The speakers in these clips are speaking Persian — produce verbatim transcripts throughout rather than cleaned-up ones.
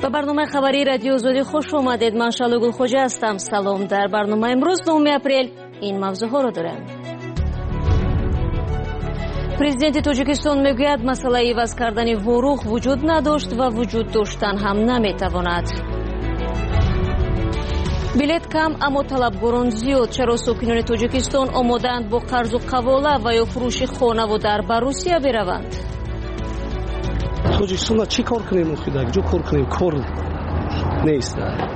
به برنامه خبری رادیو آزادی خوش اومدید. من شالو گلخوجه هستم. سلام. در برنامه امروز نهم اپریل این موضوع ها رو دارم. پرزیدنت تاجیکستان میگوید مسئله عوض کردن ورق وجود نداشت و وجود داشتن هم نمیتواند. بلیت کم اما طلبگاران زیاد. چرا ساکنان تاجیکستان آمادند با قرض و قواله و یا فروش خانه و در به روسیه بروند؟ تاجیکستان چی کار کنیم؟ خدا جو کار کنیم کار نیست.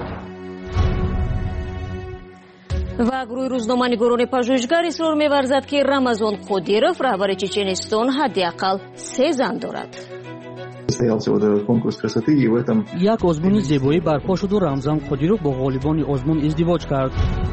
و گروه روزنامه نگاران پژوهشگر اصرار می‌ورزد که رمضان قادیروف رهبر چچنستان حداقل سه زن دارد. یک آزمون زیبایی برپا شد و رمضان قادیروف با غالبان آزمون ازدواج کرد.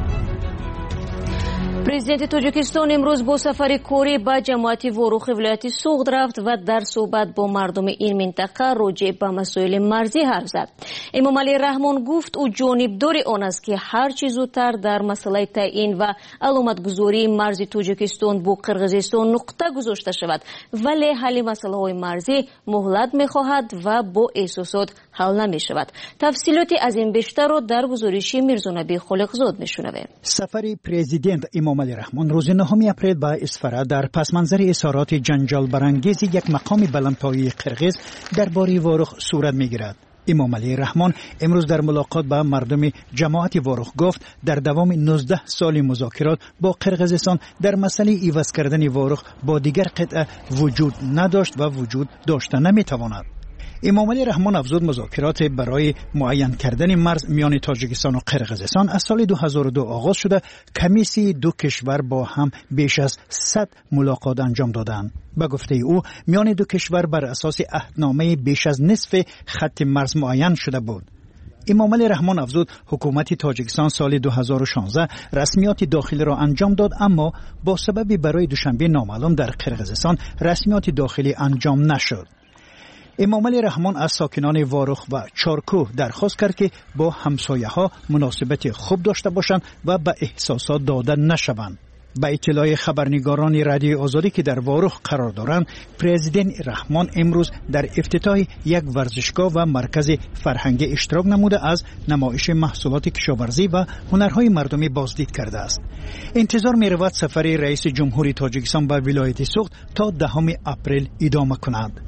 پرزیدنت تاجیکستان امروز با سفر کاری به جماعت ورق ولایت سوغد رفت و در صحبت با مردم این منطقه راجع به مسائل مرزی حرف زد. امامعلی رحمان گفت او جانبدار آن است که هر چه زودتر در مسئله تعیین و علامتگذاری مرز تاجیکستان با قرقیزستان نقطه گذاشته شود، ولی حل مسئله های مرزی مهلت می‌خواهد و با احساسات حل نمی‌شود. تفصیلاتی از این بیشتر را در گزارش میرزانبی خالقزاد می‌شنویم. سفر پرزیدنت امامعلی رحمان روز نهم اپریل به اصفهان در پسمنظر اظهارات جنجال برانگیز یک مقام بلندپایه قرقیز درباره ورق صورت می‌گیرد. امامعلی رحمان امروز در ملاقات با مردم جماعت ورق گفت در دوام نوزده سال مذاکرات با قرقیزستان در مسئله عوض کردن ورق با دیگر قطعه وجود نداشت و وجود داشته نمی‌تواند. امامعلی رحمان افزود مذاکرات برای معین کردن مرز میان تاجیکستان و قرقیزستان از سال دو هزار و دو آغاز شده. کمیسی دو کشور با هم بیش از صد ملاقات انجام دادند. به گفته او میان دو کشور بر اساس عهدنامه بیش از نصف خط مرز معین شده بود. امامعلی رحمان افزود حکومت تاجیکستان سال دو هزار و شانزده رسمیات داخلی را انجام داد، اما با سبب برای دوشنبه نامعلوم در قرقیزستان رسمیات داخلی انجام نشد. امامعلی رحمان از ساکنان ورق و چارکو درخواست کرد که با همسایه ها مناسبت خوب داشته باشند و به احساسات داده نشوند. به اطلاع خبرنگاران رادیو آزادی که در ورق قرار دارند، پرزیدنت رحمان امروز در افتتاح یک ورزشگاه و مرکز فرهنگی اشتراک نموده از نمایش محصولات کشاورزی و هنرهای مردمی بازدید کرده است. انتظار می رود سفر رئیس جمهوری تاجیکستان به ولایت سوغد تا دهم اپریل ادامه کند.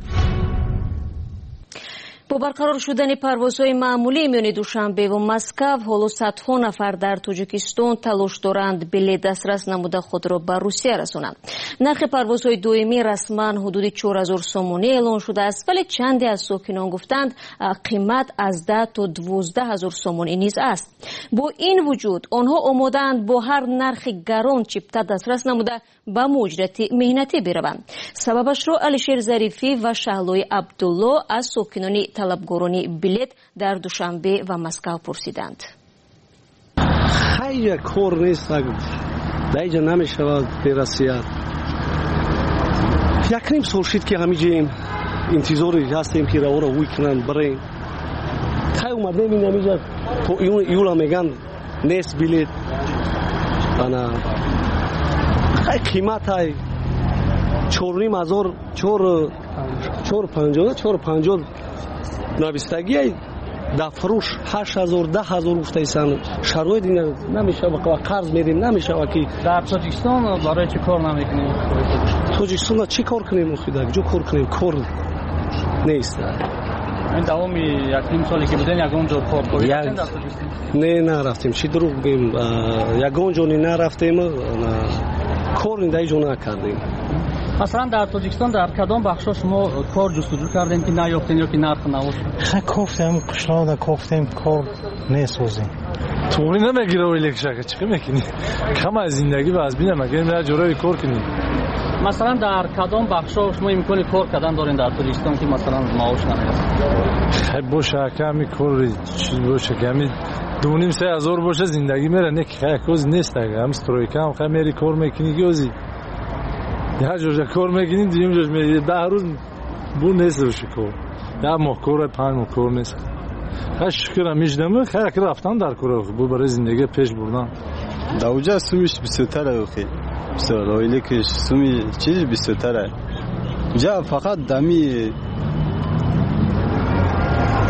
با برقرار شدن پروازهای معمولی میان دوشنبه و مسکو، حالا صدها نفر در تاجیکستان تلاش دارند بلیط دسترس نموده خود را به روسیه رسانند. نرخ پروازهای دائمی رسما حدود چهار هزار سومونی اعلان شده است، ولی چندی از ساکنان گفتند قیمت از ده تا دوازده هزار سومونی نیز است. با این وجود آنها آماده‌اند با هر نرخ گران چپته دسترس نموده به مهاجرت مهنتی بروند. سببش را علیشیر ظریفی و شهلوی عبدالله از ساکنان طلبگاران بلیط در دوشنبه و مسکو پرسیدند. خیلی کار نیست، دیگه نمیشود برسید. یک نیم سال شد که همیشه انتظاری هستیم که رو رو کنن برای خیلی اومده می نمیجد تو ایولا میگن نیست بلیط. انا خیلی قیمت های چهار نیم هزار چهار چهار پنجاه چهار پنجاه نویستگی در فروش هشت هزار ده هزار گفته ایسان. شرایط نمیشه و قرض میدیم نمیشه و که در تاجیکستان برای چی کار نمیکنیم؟ تاجیکستان چی کار کنیم؟ خدا جو کار کنیم کار نیست. این دوام یک نیم سالی که بودن یگان جا کار کنیم نه نه رفتیم چی دروغ بگیم یگان جا نه رفتیم کار نیده جا نکردیم. مثلا در تاجیکستان در کدام بخشا شما کار جستجو کردین که نیافتین یا که نرخ نبود؟ خیلی کفتیم قشناده کفتیم کار نیسوزیم. توری نمیگیره ولی که چی میکنی؟ کم از زندگی و از بینه مگه نه جورایی کار کنی؟ مثلا در کدام بخشا شما امکان کار کردن دارین در تاجیکستان که مثلا معاش نمیرسه؟ خیلی باشه کمی کار چی باشه کمی دو نیم سه هزار باشه زندگی میره نه که خیلی کوز نیست دیگه. هم استرویکا هم خیلی میری کار میکنی گوزی. یه جور کار میکنیم دیم جور میگیم ده روز بو نیست روش کار ده ماه کار پنج ماه کار نیست. خیلی شکرم میشدم خیلی که رفتم در کار بو برای زندگی پیش بردم. دوجه سومیش بیستره اوخی بسیار اویلی که سومی چیزی بیستره جا فقط دمی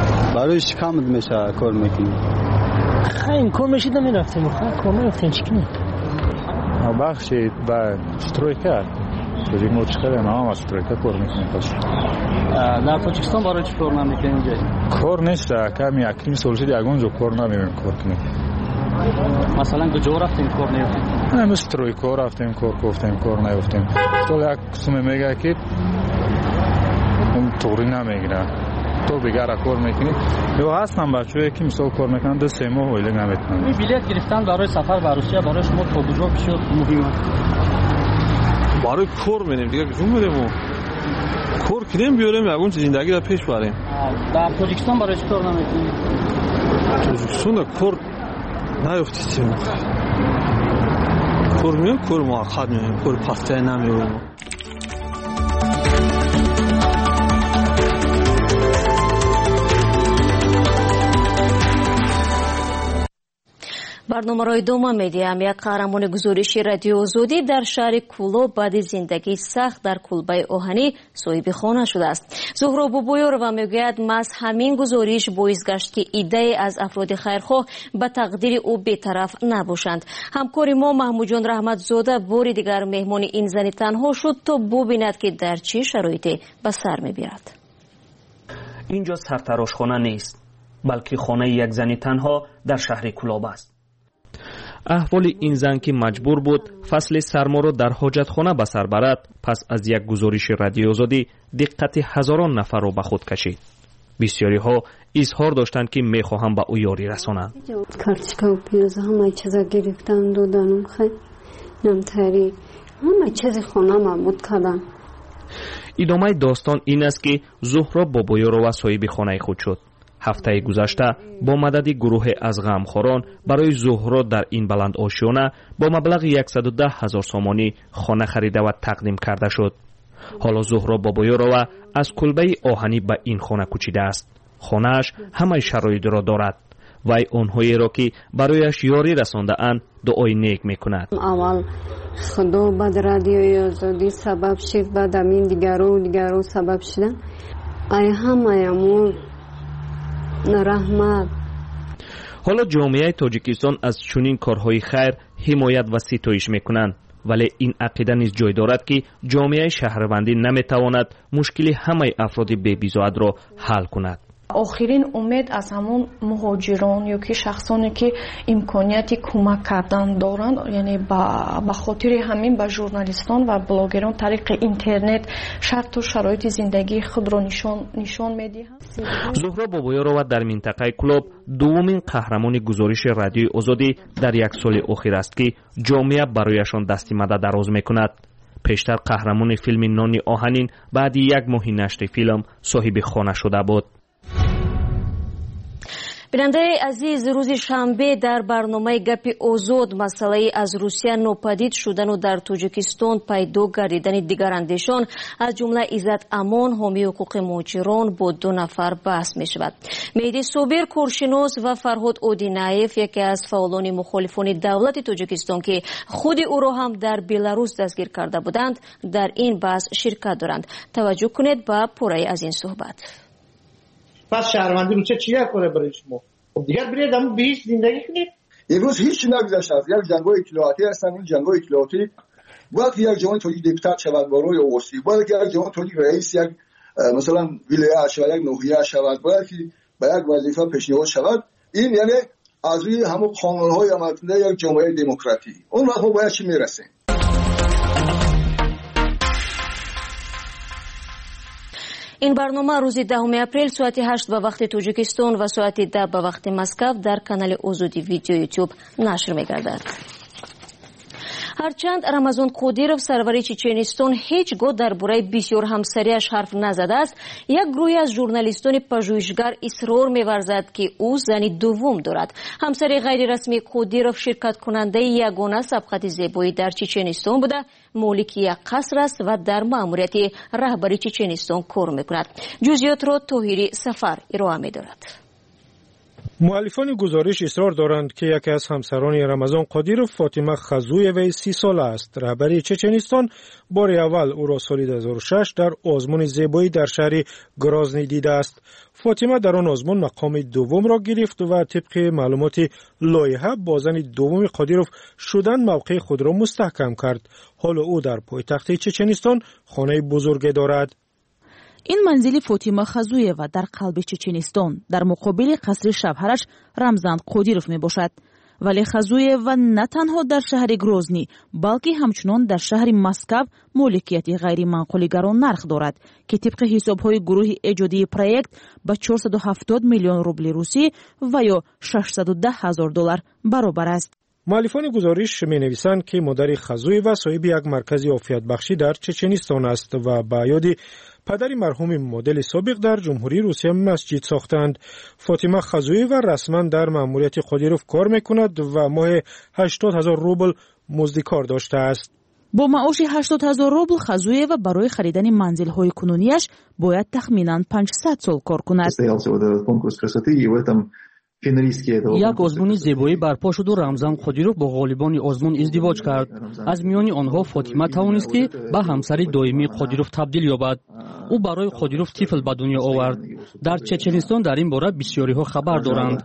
برایش کم میشه کار میکنی؟ خیلی کار میشید نمیرفتیم کار نمیرفتیم چی کنید؟ بخشید و سترویکر توی موچخه ما هم سترویکر کار میکنیم باشه. در تاجیکستان برای چی کار نمیکنیم اینجا؟ کار نیست کمی اکلیم سولشید یگونجو کار نمیمیم کار کنیم. مثلا کجا رفتیم کار نیفتیم؟ نه سترویکر رفتیم کار گفتیم کار نیفتیم. تو یک قسم میگه که اون طوری نمیگیره. تو بگره کار میکنی یا هستن بچه‌ای که مثلا کار میکنن دو سه ماه ولی نمیتونن. این بلیط گرفتن برای سفر به روسیه برای شما تا کجا بشه مهمه؟ برای کار میریم دیگه کجا میریم؟ کار کنیم بیاریم یگون زندگی را پیش بریم. در تاجیکستان برای چی کار نمیکنیم؟ تاجیکستان کار نیفتیم. کار میریم کار موقت میریم کار پسته نمیریم. барномарои дома медиам як қаҳрамони гузориши радио озодӣ дар шаҳри куло баъди зиндагии сахт дар кулбаи оҳанӣ соҳиби хона шудааст. зуҳро бубоёрова мегӯяд маҳз ҳамин гузориш боис гашт ки иддаe аз афроди хайрхоҳ ба тақдири ӯ бетараф набошанд. ҳамкори мо маҳмудҷон раҳматзода бори дигар меҳмони ин зани танҳо шуд то бубинад ки дар чӣ шароите ба сар мебирад. инҷо сартарошхона нест балки хонаи як зани танҳо дар шаҳри кулоб аст. аҳволи ин зан ки маҷбур буд фасли сарморо дар ҳоҷатхона ба сар барад пас аз як гузориши радиои озодӣ диққати ҳазорон нафарро ба худ кашид. бисёриҳо изҳор доштанд ки мехоҳанд ба ӯ ёрӣ расонанд. карточкау пиёза ҳамаи чиза гирифтан доданам хай намтари ҳамаи чизи хонама буд кардам. идомаи достон ин аст ки зуҳро бобоёрова соҳиби хонаи худ шуд. ҳафтаи гузашта бо мадади гурӯҳе аз ғамхорон барои зуҳро дар ин баландошиёна бо маблағи яксаду даҳ ҳазор сомонӣ хона харида ва тақдим карда шуд. ҳоло зуҳро бобоёрова аз кулбаи оҳанӣ ба ин хона кӯчидааст. хонааш ҳамаи шароитро дорад. вай онҳоеро ки барояш ёрӣ расондаанд дуои нек мекунад. аввал худо баъд радиои озодӣ сабаб шид баъд амин дигару дигару сабаб шиданд. ай ҳамаямон раҳмат. ҳоло ҷомеаи тоҷикистон аз чунин корҳои хайр ҳимоят ва ситоиш мекунанд, вале ин ақида низ ҷой дорад ки ҷомеаи шаҳрвандӣ наметавонад мушкили ҳамаи афроди бебизоатро ҳал кунад. охирин умед аз ҳамон муҳоҷирон ё ки шахсоне ки имконияти кӯмак кардан доранд, яъне ба хотири ҳамин ба журналистон ва блогерон тариқи интернет шарту шароити зиндагии худро нишон медиҳанд. зуҳро бобоёрова дар минтақаи кулоб дуввумин қаҳрамони гузориши радиои озодӣ дар як соли охир аст ки ҷомеа барояшон дасти мадад дароз мекунад. пештар қаҳрамони филми нони оҳанин баъди як моҳи нашри филм соҳиби хона шуда буд. бинандаи азиз, рӯзи шанбе дар барномаи гапи озод масъалаи аз русия нопадид шудану дар тоҷикистон пайдо гардидани дигарандешон аз ҷумла Иззат Амон ҳомии ҳуқуқи муҳоҷирон бо ду нафар баҳс мешавад. Меҳди Собир коршинос ва Фарҳод Одинаев яке аз фаъолони мухолифони давлати Тоҷикистон ки худи ӯро ҳам дар Беларус дастгир карда буданд дар ин баҳс ширкат доранд. таваҷҷӯҳ кунед ба пораи аз ин суҳбат. پس شهروندی رو چه چیه کنه برای شما؟ خب دیگر برید همون به هیچ زندگی کنید. امروز هیچ نگذشته از یک جنگ‌های اطلاعاتی هستن. این جنگ‌های اطلاعاتی باید یک جوان توجیه دپوتات شود با روی اوسی، باید که یک جوان توجیه رئیس یک مثلا ولایت شود، یک ناحیه شود، باید که به یک وظیفه پیشنهاد شود. این یعنی از روی همون قانون‌های عملکننده یک جامعه دموکراتی. اون وقت ما باید چی میرسیم؟ ин барнома рӯзи даҳуми апрел соати ҳашт ба вақти Тоҷикистон ва соати да ба вақти Москав дар канали Озодӣ видео YouTube нашр мегардад. ҳарчанд Рамазон Қодиров сарвари Чеченистон ҳеҷ гоҳ дар бораи бисёр ҳамсарияш ҳарф назадааст, як гурӯҳи аз журналистони пажӯҳишгар исрор меварзад ки ӯ зани дуввум дорад. ҳамсари ғайрирасмии Қодиров ширкаткунандаи ягона сабқати зебоӣ дар Чеченистон буда молики як қаср аст ва дар маъмурияти раҳбари Чеченистон кор мекунад. ҷузъиётро Тоҳири Сафар ироа медорад. муаллифони гузориш исрор доранд ки яке аз ҳамсарони Рамазон Қодиров Фотима Хазуеваи си сола аст. раҳбари Чеченистон бори аввал ӯро соли ду ҳазору шаш дар озмуни зебоӣ дар шаҳри Грозный дидааст. فاطمه در آن آزمون مقام دوم را گرفت و طبق معلومات لایحه با زن دوم قادیروف شدن موقع خود را مستحکم کرد. حالا او در پایتخت چچنستان خانه بزرگ دارد. این منزل فاطمه خزویوا در قلب چچنستان در مقابل قصر شوهرش رمزان قادیروف می باشد. ولی خزویوا نه تنها در شهر گروزنی بلکه همچنان در شهر مسکو مالکیت غیر منقولگران نرخ دارد که طبق حسابهای گروه ایجادی پروژه با چهارصد و هفتاد میلیون روبل روسی و یا ششصد و ده هزار دلار برابر است. مؤلفان گزارش می نویسند که مادر خزویوا صاحب یک مرکز عافیت بخشی در چچنستان است و با یاد پدر مرحوم مدل سابق در جمهوری روسیه مسجد ساختند. فاطمه خزویوا رسما در مأموریت قادیروف کار میکند و ماه هشتاد هزار روبل مزد کار داشته است. با معاش هشتاد هزار روبل خزویوا برای خریدن منزل‌های کنونیش باید تخمیناً پانصد سال کار کند. یک آزمون زیبایی برپا شد و رمزان قادیروف با غالبان آزمون ازدواج کرد. از میان آنها فاطمه توانست که به همسر دائمی قادیروف تبدیل یابد. او برای قادیروف طفل به دنیا آورد. در چچنستان در این باره بسیاری ها خبر دارند.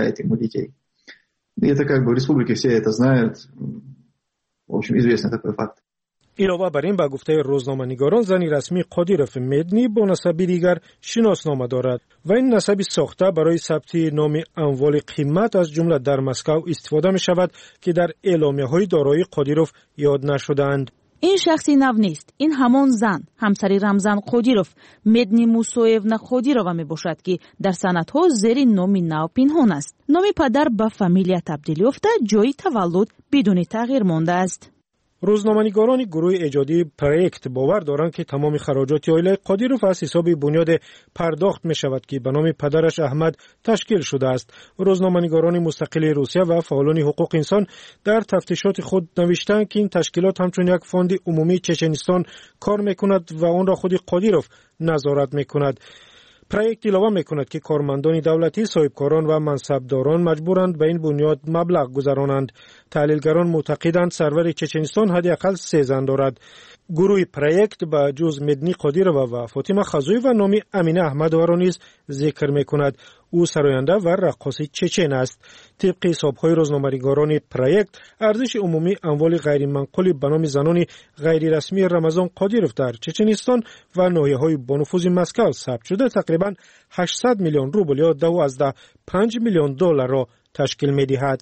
علاوه بر این به گفته روزنامه‌نگاران زن رسمی قادیروف مدنی با نسب دیگر شناسنامه دارد و این نسب ساخته برای ثبت نام اموال قیمت از جمله در مسکو استفاده می شود که در اعلامیه‌های دارایی قادیروف یاد نشدند. این شخصی نو نیست. این همان زن همسر رمزان قادیروف مدنی موسویونا قادیرووا می باشد که در سندها زیر نام نو پنهان است. نام پدر به فامیلیا تبدیل یافته، جای تولد بدون تغییر مانده است. روزنامه‌نگاران گروه ایجادی پروژه باور دارند که تمام خراجات عائله قادیروف از حساب بنیاد پرداخت می شود که به نام پدرش احمد تشکیل شده است. روزنامه‌نگاران مستقل روسیه و فعالان حقوق انسان در تفتیشات خود نوشتند که این تشکیلات همچون یک فاند عمومی چچنستان کار می‌کند و آن را خود قادیروف نظارت می‌کند. پروژه علاوه می‌کند که کارمندان دولتی، صاحبکاران و منصبداران مجبورند به این بنیاد مبلغ گذرانند. تحلیلگران معتقدند سرور چچنستان حداقل سه زن دارد. گروه پروژه با جز مدنی قادیرووا و فاطمه خزویوا و نام امینه احمدووا را نیز ذکر می‌کند. او سراینده و رقاص چچن است. طبق حساب‌های روزنامه‌نگاران پروژه ارزش عمومی اموال غیر منقول به نام زنان غیر رسمی رمضان قادیروف در چچنستان و ناحیه‌های با نفوذ مسکو ثبت شده تقریباً هشتصد میلیون روبل یا دوازده پنج میلیون دلار را تشکیل می‌دهد.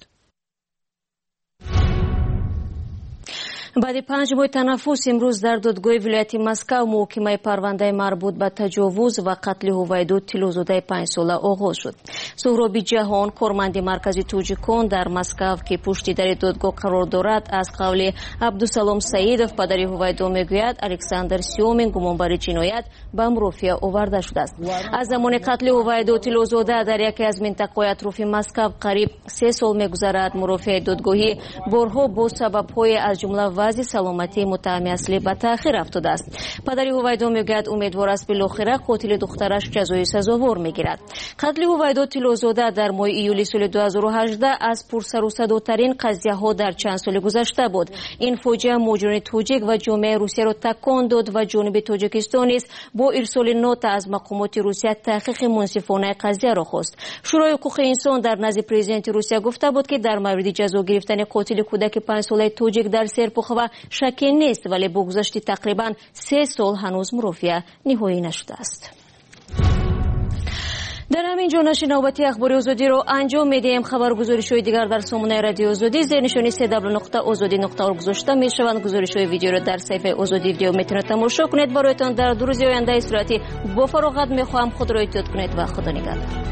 بعد پنج ماه تنفس امروز در دادگاه ولایت مسکو محاکمه پرونده مربوط به تجاوز و قتل هویدو تیلوزاده پنج ساله آغاز شد. سهراب جهان کارمند مرکز توجیکان در مسکو که پشت در دادگاه قرار دارد از قول عبدالسلام سعیدов پدر هویدو میگوید الکساندر سیومین گمانبر جنایت به مافیا آورده شده است. از زمان قتل هویدو تیلوزاده در یکی از منطقه‌های اطراف مسکو قریب سه سال میگذرد. مافیا دادگاهی بارها با سبب‌های از جمله وضع سلامتی متهم اصلی به تأخیر افتاده است. پدر هویدو میگوید امیدوار است بالاخره قاتل دخترش جزای سزاوار میگیرد. قتل هویدو تیلوزاده در ماه ایولی سال دو هزار و هجده از پرسر و صداترین قضیه ها در چند سال گذشته بود. این فوجیه مجرمین توجیک و جامعه روسیه را تکان داد و جنوب تاجیکستان نیز با ارسال نوت از مقامات روسیه تحقیق منصفانه قضیه را خواست. شورای حقوق انسان در نزد پرزیدنت روسیه گفته بود که در مورد جزا گرفتن قاتل کودک پنج ساله توجیک در سرپوخ و شکی نیست، ولی با گذشت تقریبا سه سال هنوز مرافعه نهایی نشده است. در همین جا نشر نوبتی اخبار آزادی رو انجام میدیم. خبرگزاری‌های دیگر در سامانه رادیو آزادی زیر نشانی سه دبلیو نقطه آزادی نقطه اورگ گذاشته میشوند. گزارش‌های ویدیو رو در صفحه آزادی ویدیو میتونید تماشا کنید. برایتان در دو روز آینده استراحتی با فراغت میخواهم. خود را احتیاط کنید و خدا نگهدار.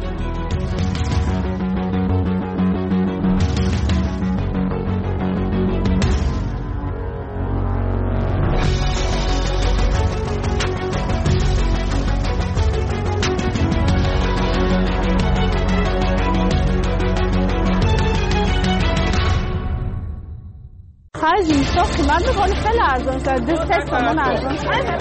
خرج میساخت من میکنی خیلی ارزان شد دو سه سامان ارزان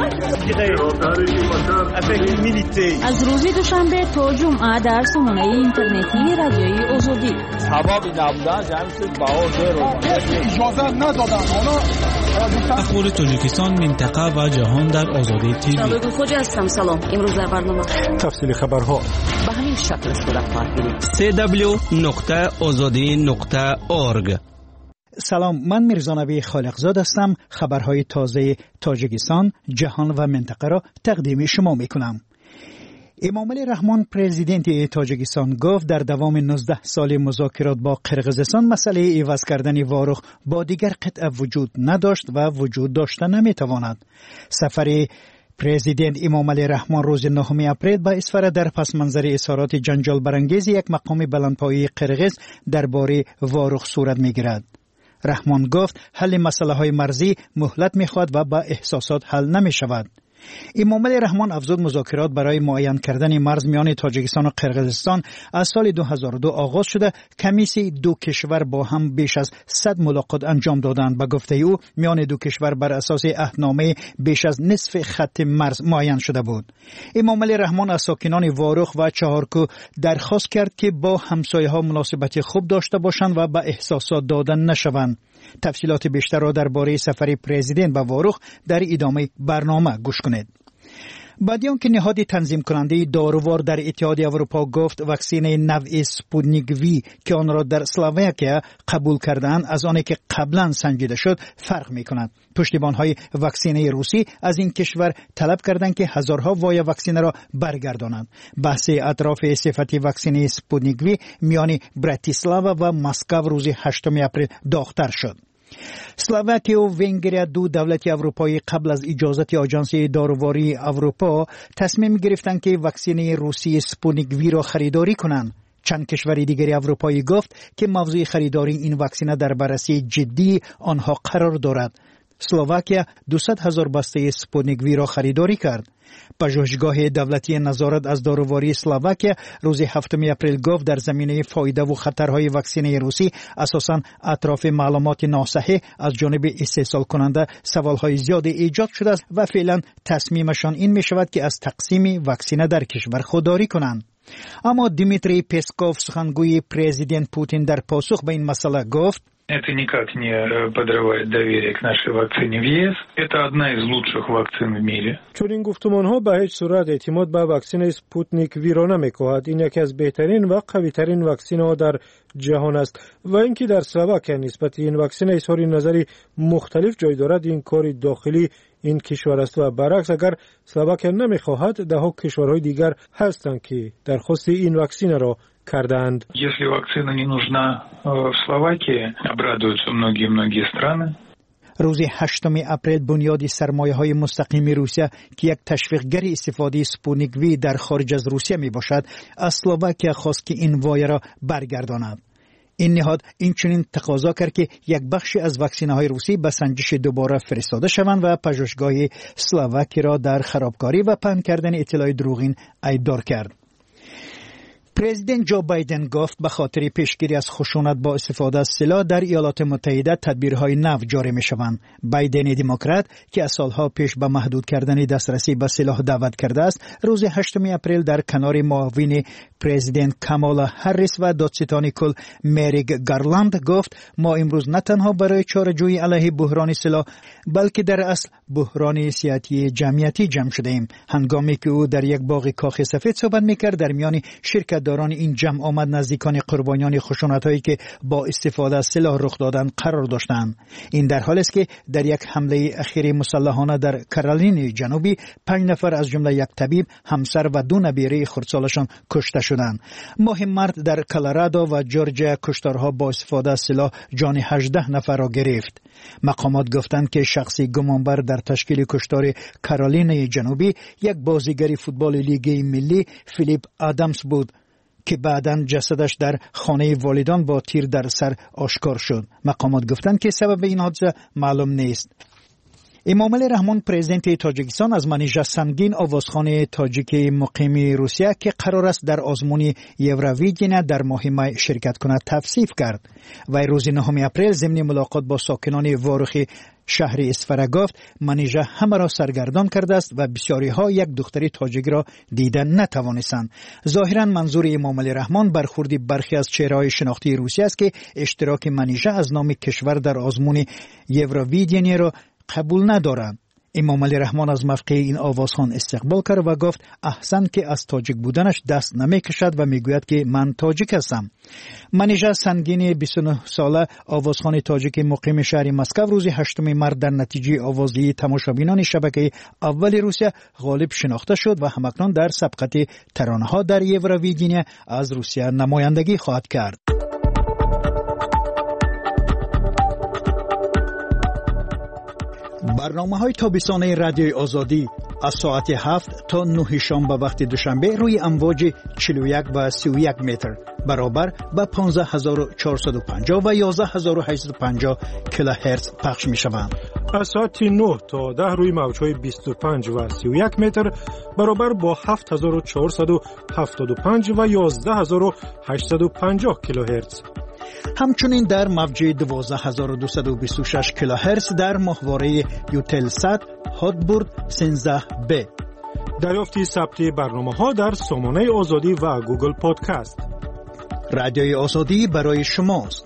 از روز دوشنبه تا جمعه در سامانه اینترنتی رادیوی آزادی ثوابی نبودن جمعی شد بها دو روز اجازه ندادن حالا اخبار تاجیکستان، منطقه و جهان در آزادی تیوی. شباب خوجا هستم. سلام. امروز در برنامه تفصیل خبرها به همین شکل صورت خواهد گرفت. سی دبلیو نقطه آزادی نقطه اورگ. سلام، من میرزا خالقزاد هستم. خبرهای تازه تاجیکستان، جهان و منطقه را تقدیم شما میکنم. امامعلی رحمان پرزیدنت تاجیکستان گفت در دوام نوزده سال مذاکرات با قرقیزستان مسئله عوض کردن واروخ با دیگر قطعه وجود نداشت و وجود داشته نمیتواند. سفر پرزیدنت امامعلی رحمان روز نهم اپریل به اسفر در پس منظر اظهارات جنجال برانگیز یک مقام بلندپایه قرقیز درباره واروخ صورت میگیرد. رحمان گفت حل مسئله های مرزی مهلت میخواد و با احساسات حل نمی شود. امامعلی رحمان افزود مذاکرات برای معین کردن مرز میان تاجیکستان و قرقیزستان از سال دو هزار و دو آغاز شده. کمیسی دو کشور با هم بیش از صد ملاقات انجام دادند. به گفته او میان دو کشور بر اساس عهدنامه بیش از نصف خط مرز معین شده بود. امامعلی رحمان از ساکنان واروخ و چهارکو درخواست کرد که با همسایه ها مناسبت خوب داشته باشند و به احساسات دادن نشوند. تفصیلات بیشتر را درباره سفر پرزیدنت به واروخ در ادامه برنامه گوش کنید. بعد آنکه نهاد تنظیم کننده دارووار در اتحادیه اروپا گفت واکسن نوع سپوتنیک وی که آن را در اسلواکیا قبول کردند از آنی که قبلا سنجیده شد فرق می‌کند. پشتیبان‌های واکسن روسی از این کشور طلب کردند که هزارها وای واکسن را برگردانند. بحث اطراف صفت واکسن سپوتنیک وی میان براتیسلاوا و مسکو روز هشتم اپریل داغ‌تر شد. اسلواکیا و ونگریا دو دولت اروپایی قبل از اجازت آژانس داروواری اروپا تصمیم گرفتند که واکسن روسی سپوتنیک وی را خریداری کنند. چند کشور دیگری اروپایی گفت که موضوع خریداری این واکسن در بررسی جدی آنها قرار دارد. اسلواکیا دویست هزار بسته سپوتنیک وی را خریداری کرد. پژوهشگاه دولتی نظارت از داروواری اسلواکیا روز هفتم اپریل گفت در زمینه فایده و خطرهای واکسن روسی اساساً اطراف معلومات ناصحیح از جانب استحصال کننده سوالهای زیادی ایجاد شده است و فعلا تصمیمشان این می شود که از تقسیم واکسن در کشور خودداری کنند. اما دیمیتری پسکوف سخنگوی پرزیدنت پوتین در پاسخ به این مسئله گفت Это никак не подрывает доверие к нашей вакцине в ЕС. Это одна из лучших вакцин в мире. چون این گفتمان‌ها به هیچ صورت اعتماد به واکسن سپوتنیک وی را نمی‌کاهد. این یکی از بهترین و قوی‌ترین واکسن‌ها در جهان است و اینکه در اسلواکیا نسبت این واکسن اظهار نظری مختلف جای دارد این کار داخلی این کشور است و برعکس اگر اسلواکیا نمی‌خواهد ده‌ها کشورهای دیگر هستند که درخواست این واکسن را کردند. Если вакцина не нужна в Словакии, обрадуются многие-многие страны. روز هشتم اپریل بنیاد سرمایه‌های مستقیم روسیه که یک تشویقگر استفاده سپوتنیک وی در خارج از روسیه می باشد، از اسلواکیا خواست که این وای را برگرداند. این نهاد این چنین تقاضا کرد که یک بخشی از واکسن‌های روسی به سنجش دوباره فرستاده شوند و پژوهشگاه اسلواکی را در خرابکاری و پهن کردن اطلاع دروغین ایدار کرد. پرزیدنت جو بایدن گفت به خاطر پیشگیری از خشونت با استفاده از سلاح در ایالات متحده تدبیرهای نو جاری می شوند. بایدن دموکرات که از سالها پیش به محدود کردن دسترسی به سلاح دعوت کرده است، روز هشتم اپریل در کنار معاون پرزیدنت کامالا هریس و دادستان کل مریک گارلند گفت ما امروز نه تنها برای چاره‌جویی علیه بحران سلاح بلکه در اصل بحران سیاسی جمعیتی جمع شده ایم. هنگامی که او در یک باغ کاخ سفید صحبت میکرد در میان شرکت داران این جمع آمد نزدیکان قربانیان خشونت‌هایی که با استفاده از سلاح رخ دادند قرار داشتند. این در حالی است که در یک حمله اخیر مسلحانه در کارولین جنوبی پنج نفر از جمله یک طبیب، همسر و دو نبیره خردسالشان کشته شدند. ماه مارس در کلرادو و جورجیا کشتارها با استفاده از سلاح جان هجده نفر را گرفت. مقامات گفتند که شخصی گمانبر در تشکیل کشتار کارولین جنوبی یک بازیگر فوتبال لیگ ملی فیلیپ آدامز بود که بعداً جسدش در خانه والدان با تیر در سر آشکار شد. مقامات گفتند که سبب این حادثه معلوم نیست. امامعلی رحمان پرزیدنت تاجیکستان از منیژه سنگین آوازخوان تاجیک مقیم روسیه که قرار است در آزمون یورویدین در ماه می شرکت کند توصیف کرد. و روز نهم اپریل ضمن ملاقات با ساکنان واروخ شهر اسفره گفت منیژه همه را سرگردان کرده است و بسیاری ها یک دختر تاجیک را دیدن نتوانستند. ظاهرا منظور امامعلی رحمان برخورد برخی از چهره‌های شناختی روسیه است که اشتراک منیژه از نام کشور در آزمون یورویدین را قبول ندارند. امامعلی رحمان از موقع این آوازخوان استقبال کرد و گفت احسن که از تاجیک بودنش دست نمی کشد و میگوید که من تاجیک هستم. منیژه سنگین بیست و نه ساله آوازخوان تاجیک مقیم شهر مسکو روز هشتم مارس در نتیجه آوازی تماشابینان شبکه اول روسیه غالب شناخته شد و همکنون در سبقت ترانه‌ها در یورویدین از روسیه نمایندگی خواهد کرد. برنامه های تابستانه رادیوی آزادی از ساعت هفت تا نه شام به وقت دوشنبه روی امواج چهل و یک و سی و یک متر برابر به پانزده هزار و چهارصد و پنجاه و یازده هزار و هشتصد و پنجاه کیلوهرتز پخش می شوند. از ساعت نه تا ده روی موج‌های بیست و پنج و سی و یک متر برابر با هفت هزار و چهارصد و هفتاد و پنج و یازده هزار و هشتصد و پنجاه کیلوهرتز. همچنین در موج دوازده هزار و دویست و بیست و شش کیلوهرتز در ماهواره یوتلسات هاتبورد سیزده بی. دریافت ثبت برنامه‌ها در سامانه آزادی و گوگل پادکست. رادیوی آزادی برای شماست.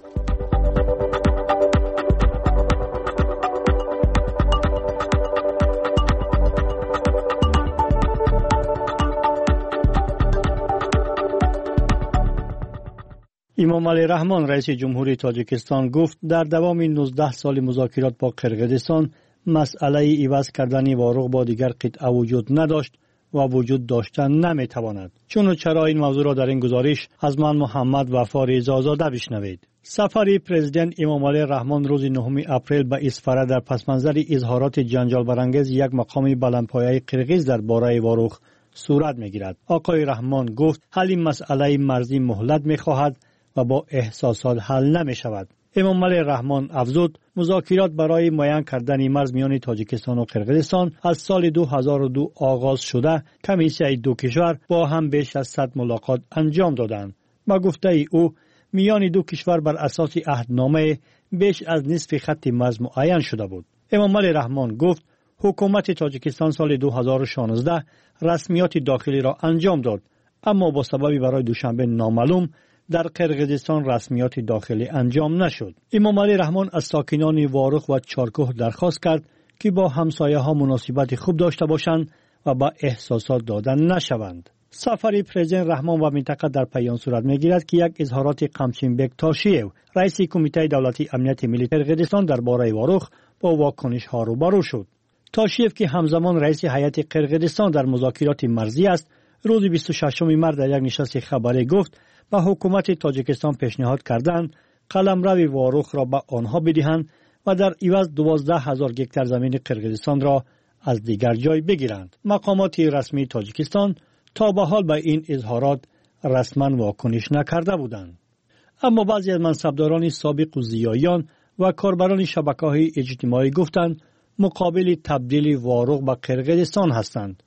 امامعلی رحمان رئیس جمهوری تاجیکستان گفت در دوام نوزده سال مذاکرات با قرقیزستان مسئله عوض کردن واروق با دیگر قطعه وجود نداشت و وجود داشتن نمیتواند. چون چرا این موضوع را در این گزارش از من محمد وفا رضازاده بشنوید. سفر پرزیدنت امامعلی رحمان روز نهم اپریل به اسفره در پسمنظر اظهارات جنجال برانگیز یک مقام بلندپایه قرقیز در باره واروق صورت میگیرد. آقای رحمان گفت حل مسئله مرزی مهلت میخواهد و با احساسات حل نمی شود. امامعلی رحمان افزود مذاکرات برای معین کردن مرز میان تاجیکستان و قرقیزستان از سال دو هزار و دو آغاز شده کمیسیون دو کشور با هم بیش از صد ملاقات انجام دادند. با گفته او میان دو کشور بر اساس عهدنامه بیش از نصف خط مرز معین شده بود. امامعلی رحمان گفت حکومت تاجیکستان سال دو هزار و شانزده رسمیات داخلی را انجام داد، اما با سببی برای دوشنبه نامعلوم در قرقیزستان رسمیات داخلی انجام نشد. امامعلی رحمان از ساکنان واروق و چارکوه درخواست کرد که با همسایه ها مناسبت خوب داشته باشند و با احساسات دادن نشوند. سفر پرزیدنت رحمان و منطقه در پیان صورت میگیرد که یک اظهارات قمچینبک تاشیو رئیس کمیته دولتی امنیت ملی قرقیزستان درباره واروق با واکنش ها روبرو شد. تاشیف که همزمان رئیس هیئت قرقیزستان در مذاکرات مرزی است، روز بیست و ششم مارس در یک نشست خبری گفت به حکومت تاجیکستان پیشنهاد کردند قلمرو واروق را به آنها بدهند و در عوض دوازده هزار گکتار زمین قرقیزستان را از دیگر جای بگیرند. مقامات رسمی تاجیکستان تا به حال به این اظهارات رسما واکنش نکرده بودند. اما بعضی از منصبداران سابق و زیایان و کاربران شبکه‌های اجتماعی گفتند مقابل تبدیل واروق به قرقیزستان هستند.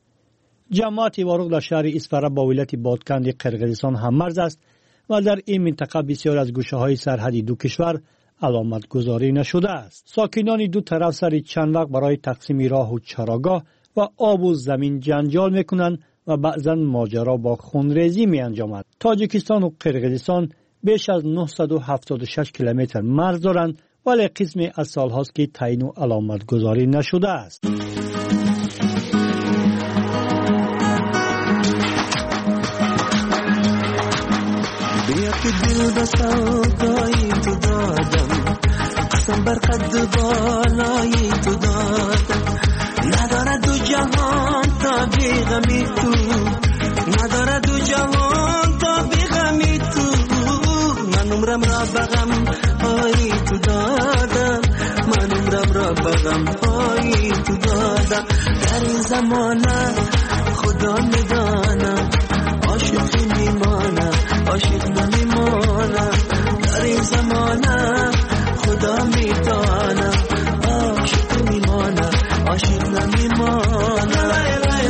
جماعت واروق در شهر اسفره با ولایت بادکند قرقیزستان هم مرز است و در این منطقه بسیار از گوشه‌های سرحدی دو کشور علامت گذاری نشده است. ساکنان دو طرف سر چند وقت برای تقسیم راه و چراگاه و آب و زمین جنجال میکنند و بعضا ماجرا با خونریزی می انجامد. تاجیکستان و قرقیزستان بیش از نهصد و هفتاد و شش کیلومتر مرز دارند، ولی قسمی از سالهاست که تعیین و علامت گذاری نشده است. که دل به سودای تو دادم، قسم بر قد بالای تو دادم، نداره دو جهان تا بی غمی تو، نداره دو جهان تا بی غمی تو، من عمرم را بغم های تو دادم، من عمرم را بغم های تو دادم، در این زمانه خدا میدانم عاشقی میمانم، عاشق نمیمانم، در این زمانه خدا میدانم عاشق میمانم. عاشق نمیمانم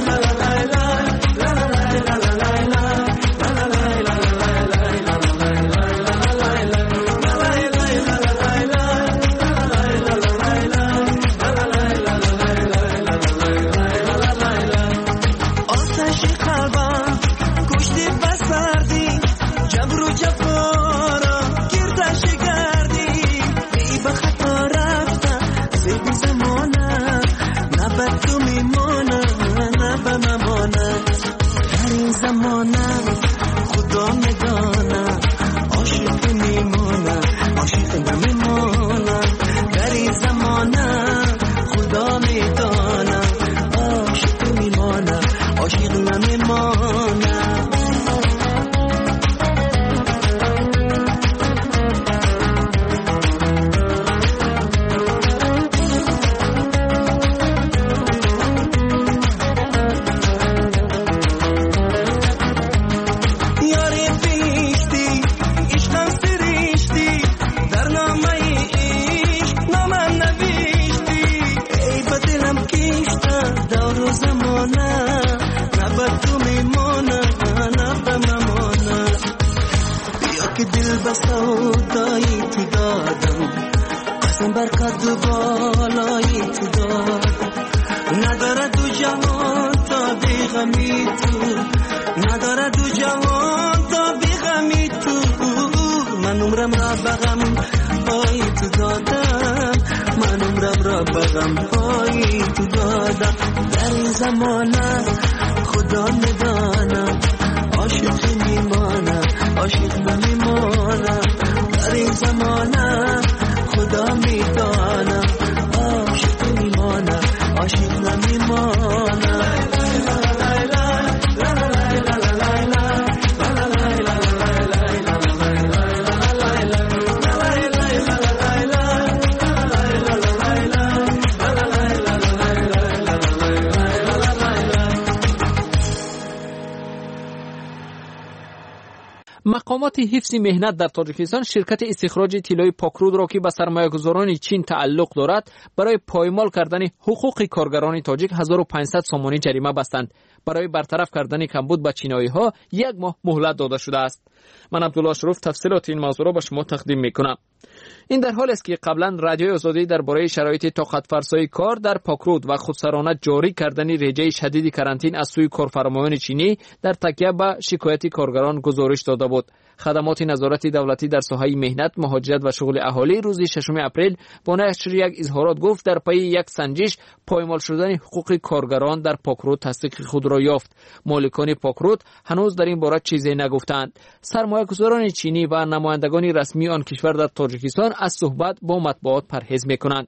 مقامات حفظ مهنت در تاجیکستان شرکت استخراج طلای پاکرود را که به سرمایه‌گذاران چین تعلق دارد برای پایمال کردن حقوق کارگران تاجیک هزار و پانصد سومانی جریمه بستند. برای برطرف کردن کمبود به چینایی‌ها یک ماه مهلت داده شده است. من عبدالله شروف تفصیلات این موضوع را به شما تقدیم می‌کنم. این در حالی است که قبلا رادیوی آزادی درباره شرایط طاقت فرسای کار در پاکرود و خودسرانه جاری کردن رژه شدید کرانتین از سوی کارفرمایان چینی در تکیه به شکایت کارگران گزارش داده بود. خدمات نظارت دولتی در ساحه مهنت، مهاجرت و شغل اهالی روز ششم اپریل با نشر یک اظهارات گفت در پی یک سنجش پایمال شدن حقوق کارگران در پاکرود تصدیق خود را یافت. مالکان پاکرود هنوز در این باره چیزی نگفتند. سرمایه‌گذاران چینی و نمایندگان رسمی آن کشور در تاجیکستان از صحبت با مطبوعات پرهیز می‌کنند.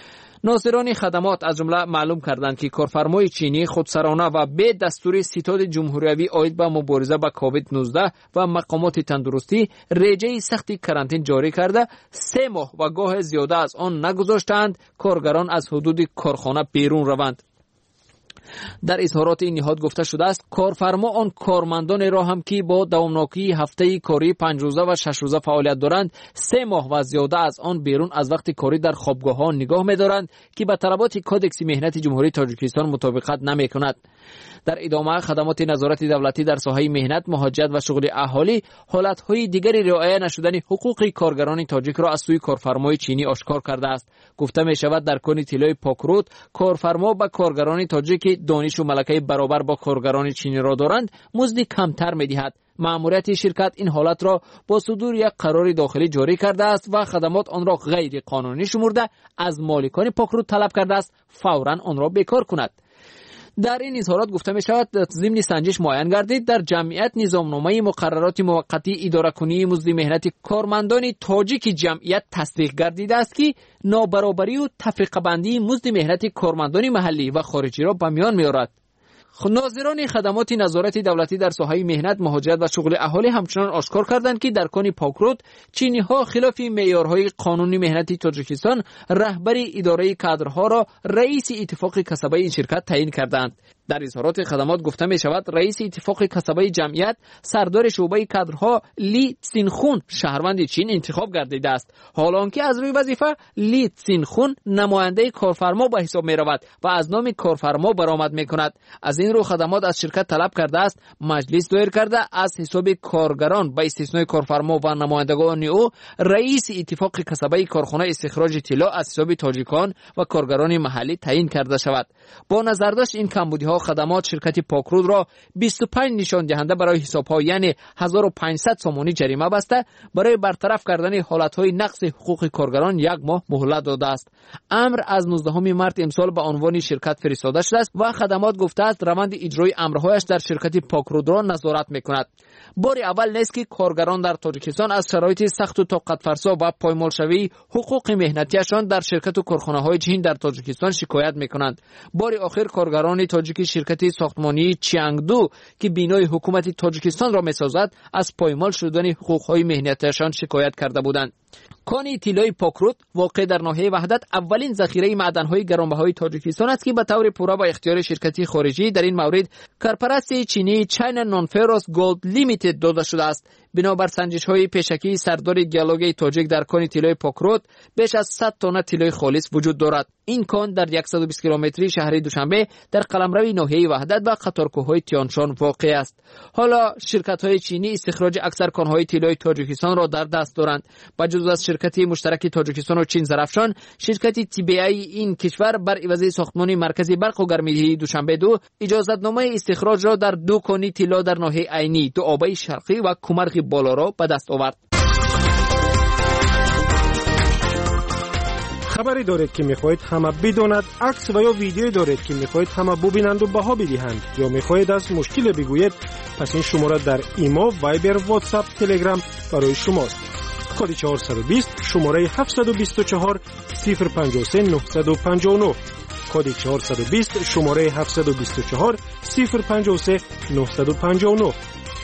ناظران خدمات از جمله معلوم کردند که کارفرمای چینی خودسرانه و به دستور ستاد جمهوریوی آید به مبارزه با کووید نوزده و مقامات تندرستی رژه سختی کرانتین جاری کرده سه ماه و گاه زیاده از آن نگذاشتند کارگران از حدود کارخانه بیرون روند. در اظهارات این نهاد گفته شده است کارفرما آن کارمندان را هم که با دوامناکی هفته کاری پنج روزه و شش روزه فعالیت دارند سه ماه و زیاده از آن بیرون از وقت کاری در خوابگاه ها نگاه می‌دارند که به طلبات کدکس مهنت جمهوری تاجیکستان مطابقت نمی‌کند. در ادامه خدمات نظارت دولتی در ساحه مهنت، مهاجرت و شغل اهالی حالت‌های دیگری رعایت نشدن حقوق کارگران تاجیک را از سوی کارفرمای چینی آشکار کرده است. گفته می‌شود در کن طلای پاکرود کارفرما با کارگران تاجیک دانش و ملکه برابر با کارگران چینی را دارند مزد کمتر می‌دهد. مأموریت شرکت این حالت را با صدور یک قرار داخلی جاری کرده است و خدمات آن را غیر قانونی شمرده از مالکان پاکرود طلب کرده است فوراً آن را بیکار کند. در این اظهارات گفته می شود ضمن سنجش معین گردید در جمعیت نظامنامه مقررات موقتی اداره کنی مزد مهنت کارمندان تاجیک جمعیت تصدیق گردیده است که نابرابری و تفریقه بندی مزد مهنت کارمندان محلی و خارجی را به میان می‌آورد. ناظران خدمات نظارت دولتی در ساحه مهنت، مهاجرت و شغل اهالی همچنان آشکار کردند که در کان پاکرود چینی‌ها خلاف معیارهای قانونی مهنتی تاجیکستان رهبری اداره کادرها را رئیس اتفاق کسبه این شرکت تعیین کردند. در اظهارات خدمات گفته می شود رئیس اتفاق کسبه جمعیت سردار شعبه کادرها لی تسینخون شهروند چین انتخاب گردیده است، حالانکه از روی وظیفه لی تسینخون نماینده کارفرما به حساب می رود و از نام کارفرما برآمد می کند. از این رو خدمات از شرکت طلب کرده است مجلس دایر کرده از حساب کارگران به استثنای کارفرما و نمایندگان او رئیس اتفاق کسبه کارخانه استخراج طلا از حساب تاجیکان و کارگران محلی تعیین کرده شود. با نظر داشت این کمبودی‌ها خدمات شرکت پاکرود را بیست و پنج نشان دهنده برای حساب‌ها یعنی هزار و پانصد سومانی جریمه بسته برای برطرف کردن حالت‌های نقض حقوق کارگران یک ماه مهلت داده است. امر از نوزدهم مارس امسال به عنوان شرکت فرستاده شده است و خدمات گفته است روند اجرای امرهایش در شرکت پاکرود را نظارت می‌کند. بار اول نیست که کارگران در تاجیکستان از شرایط سخت و طاقت فرسا و پایمالشوی حقوق مهنتیشان در شرکت و کارخانه‌های چین در تاجیکستان شکایت می‌کنند. بار آخر کارگران تاجیکی شرکت ساختمانی چیانگدو که بینای حکومت تاجیکستان را می‌سازد از پایمال شدن حقوق‌های مهنتیشان شکایت کرده بودند. کان طلای پاکرود واقع در ناحیه وحدت اولین ذخیره معدن‌های گرانبهای تاجیکستان است که به طور پورا با اختیار شرکتی خارجی در این مورد کارپرست چینی چاینا نونفروس گولد لیمیتد داده شده است. بنابر سنجش‌های پیشکی سردار گیالوگ تاجیک در کان طلای پاکرود بیش از صد تن طلای خالص وجود دارد. این کان در صد و بیست کیلومتری شهر دوشنبه در قلمرو ناحیه وحدت و قطارکوه‌های تیانشان واقع است. حالا شرکت‌های چینی استخراج اکثر کان‌های طلای تاجیکستان را در دست دارند. بجز از شرکت مشترک تاجیکستان و چین زرافشان، شرکت تی بی ای این کشور بر عوض ساختمان مرکزی برق و گرمایی دوشنبه دو اجازتنامه استخراج را در دو کان طلا در ناحیه عینی، دو آبای شرقی و کومرغ بالا را به دست آورد. خبری دارید که میخواهید همه بداند، عکس و یا ویدیویی دارید که میخواهید همه ببینند و بها بدهند، یا میخواهید از مشکل بگویید، پس این شماره در ایمو، وایبر، واتساپ، تلگرام برای شماست. کد چهارصد و بیست شماره هفتصد و بیست و چهار صفر پنجاه و سه نهصد و پنجاه و نه. کد چهارصد و بیست شماره هفتصد و بیست و چهار صفر پنجاه و سه نهصد و پنجاه و نه.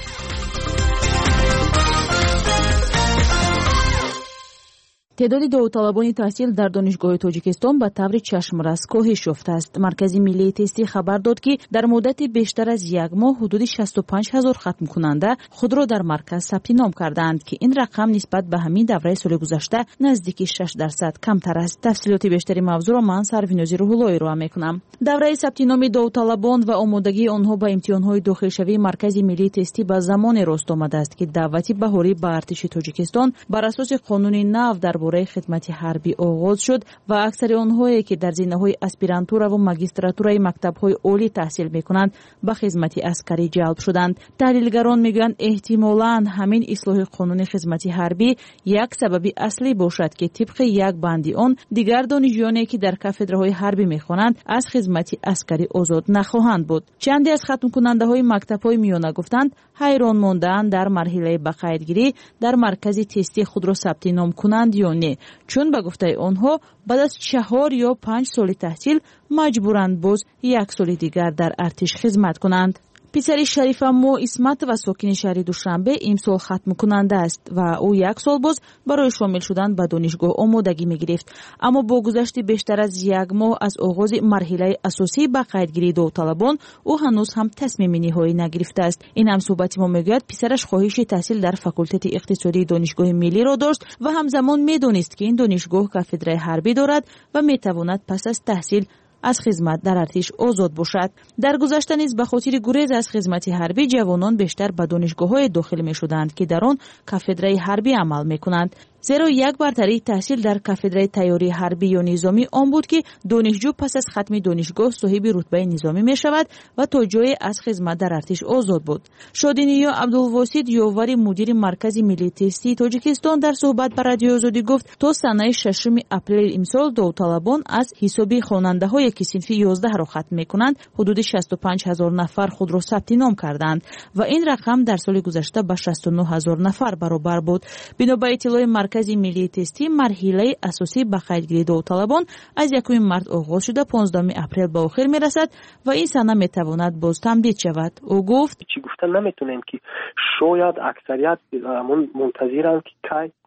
تعداد داوطلبان تحصیل در دانشگاه تاجیکستان به طور چشم‌رس کاهش یافته است. مرکز ملی تستی خبر داد که در مدت بیشتر از یک ماه حدود شصت و پنج هزار ختم کننده خود را در مرکز ثبت نام کردند که این رقم نسبت به همین دوره سال گذشته نزدیک شش درصد کمتر است. تفصیلات بیشتری موضوع را من سروینوزی روح‌اللهی را می‌کنم. دوره ثبت نام داوطلبان و آمادگی آنها به امتحان‌های داخلشوی مرکز ملی تستی به زمان راست آمده است که دعوت بهاری به ارتش تاجیکستان بر اساس قانون نو در برای خدمت حربی آغاز شد و اکثر آنهایی که در زمینه‌های اسپیرانتورا و ماجستراتورای مکتب‌های عالی تحصیل می‌کنند به خدمت عسکری جلب شدند. تحلیلگران می‌گویند احتمالاً همین اصلاح قانون خدمت حربی یک سبب اصلی باشد که طبق یک بندی آن دیگر دانشجویانی که در کاتدرهای حربی می‌خوانند از خدمت عسکری آزاد نخواهند بود. چندی از ختم کننده‌های مکتب‌های میانه گفتند حیران ماندند در مرحله بقایتگیری در مرکز تستی خود را ثبت نام کنند یا نه، چون به گفته آنها بعد از چهار یا پنج سال تحصیل مجبورند باز یک سال دیگر در ارتش خدمت کنند. پسر شریف مو اسمت و ساکن شهر دوشنبه امسال ختم کننده است و او یک سال باز برای شامل شدن به دانشگاه آمادگی می‌گرفت، اما با گذشت بیشتر از یک ماه از آغاز مرحله اساسی به قیدگیری داوطلبان او هنوز هم تصمیم نهایی نگرفته است. این هم صحبت ما میگوید پسرش خواهش تحصیل در فاکولته اقتصادی دانشگاه ملی را داشت و همزمان میدانست که این دانشگاه کاتدر حربی دارد و میتواند پس از تحصیل از خدمت در ارتش آزاد باشد. در گذشته نیز به خاطر گریز از خدمت حربی جوانان بیشتر به دانشگاه‌های داخل می‌شدند که در آن کاتدر حربی عمل می‌کنند، زیرا یک برتری تحصیل در کاتدر تیاری حربی یا نظامی آن بود که دانشجو پس از ختم دانشگاه صاحب رتبه نظامی می شود و تا جای از خدمت در ارتش آزاد بود. شادینیا عبدالواسید یاور مدیر مرکز ملی تستی تاجیکستان در صحبت با رادیو آزادی گفت تا سنه ششم اپریل امسال داوطلبان از حساب خواننده‌های که صنف یازده را ختم می‌کنند حدود شصت و پنج هزار نفر خود را ثبت نام کردند و این رقم در سال گذشته به شصت و نه هزار نفر برابر بود. بنا به اطلاع مرکز ملی تستی مرحله اساسی به قیدگیری داوطلبان از یکم مارس آغاز شده پانزدهم اپریل به آخر میرسد و این سنه میتواند باز تمدید شود. او گفت چی گفتن نمیتونیم که شاید اکثریت منتظرند که کی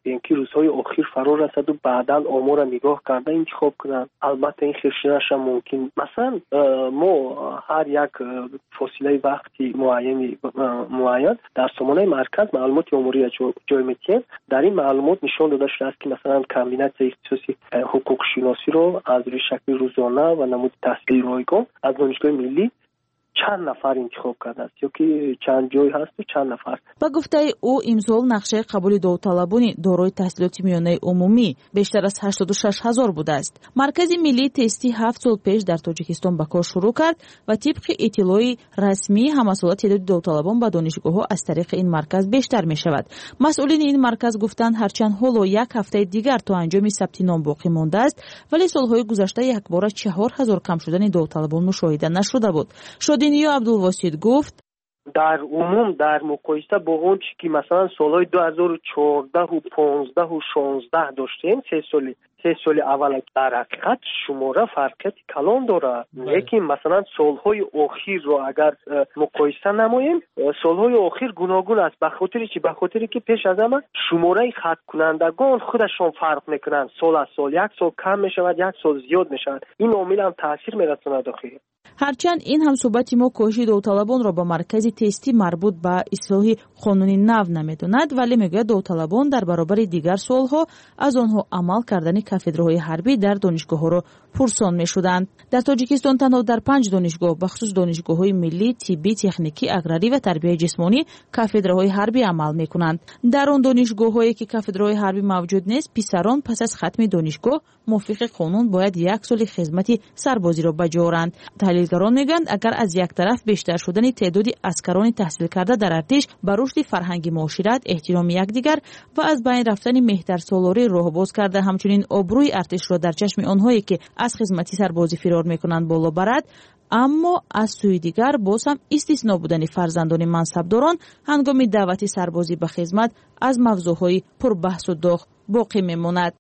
به اینکه روزهای اخیر فرا رسد و بعدا آمار نگاه کرده انتخاب کنند. البته این خیرشنش هم ممکن مثلا ما هر یک فاصله وقتی معین معین در سامانه مرکز معلومات عمری جای میتیم. در این معلومات نشان داده شده است که مثلا کابینت اختصاصی حقوق شناسی رو از روی شکل روزانه و نمود تحصیلی رایگان از دانشگاه ملی چند نفر انتخاب کرده است یا که چند جای هست و چند نفر. با گفته او امسال نقشه قبول داوطلبان دارای تحصیلات میانه عمومی بیشتر از هشتاد و شش هزار بوده است. مرکز ملی تستی هفت سال پیش در تاجیکستان به کار شروع کرد و طبق اطلاع رسمی همسالات تعداد داوطلبان به دانشگاه‌ها از طریق این مرکز بیشتر می شود. مسئولین این مرکز گفتند هرچند حالا یک هفته دیگر تا انجام ثبت نام باقی مانده است ولی سالهای گذشته یک بار چهار هزار کم شدن داوطلبان مشاهده نشده بود. شادینیا عبدالواسید گفت در عموم در مقایسه با اون چی که مثلا سالهای دو هزار و چهارده و پانزده و شانزده داشتیم سه سالی سه سال اول در حقیقت شماره فرقیت کلان داره. لیکن مثلا سالهای اخیر رو اگر مقایسه نماییم سالهای اخیر گوناگون است به خاطر چی؟ به خاطر که پیش از همه شماره خط کنندگان خودشون فرق میکنن. سال از سال یک سال کم میشود یک سال زیاد میشود. این عامل هم تاثیر میرسونه داخل. هرچند این هم صحبت ما کوشش داوطلبان را با مرکز تستی مربوط به اصلاح قانونی نو نمیدوند ولی میگوید داوطلبان در برابر دیگر سالها از آنها عمل کردن کافدرهای حربی در دانشگاه‌ها را پرسان می‌شدند. در تاجیکستان تنها در پنج دانشگاه بخصوص دانشگاه‌های ملی، طبی، تکنیکی، اگراری و تربیت جسمانی کافدرهای حربی عمل می‌کنند. در آن دانشگاه‌هایی که کافدرهای حربی موجود نیست، پسران پس از ختم دانشگاه موافق قانون باید یک سال خدمت سربازی را بجارند. تحلیلگران میگویند اگر از یک طرف بیشتر شدن تعداد عسکران تحصیل کرده در ارتش بر رشد فرهنگی معاشرت، احترام یکدیگر و از بین رفتن مهترسالاری راه باز کرده همچنین آبروی ارتش را در چشم آنهایی که از خدمتی سربازی فرار میکنند بالا برد، اما از سوی دیگر باز هم استثنا بودن فرزندان منصبداران هنگام دعوت سربازی به خدمت از موضوعهای پر بحث و داغ باقی میماند.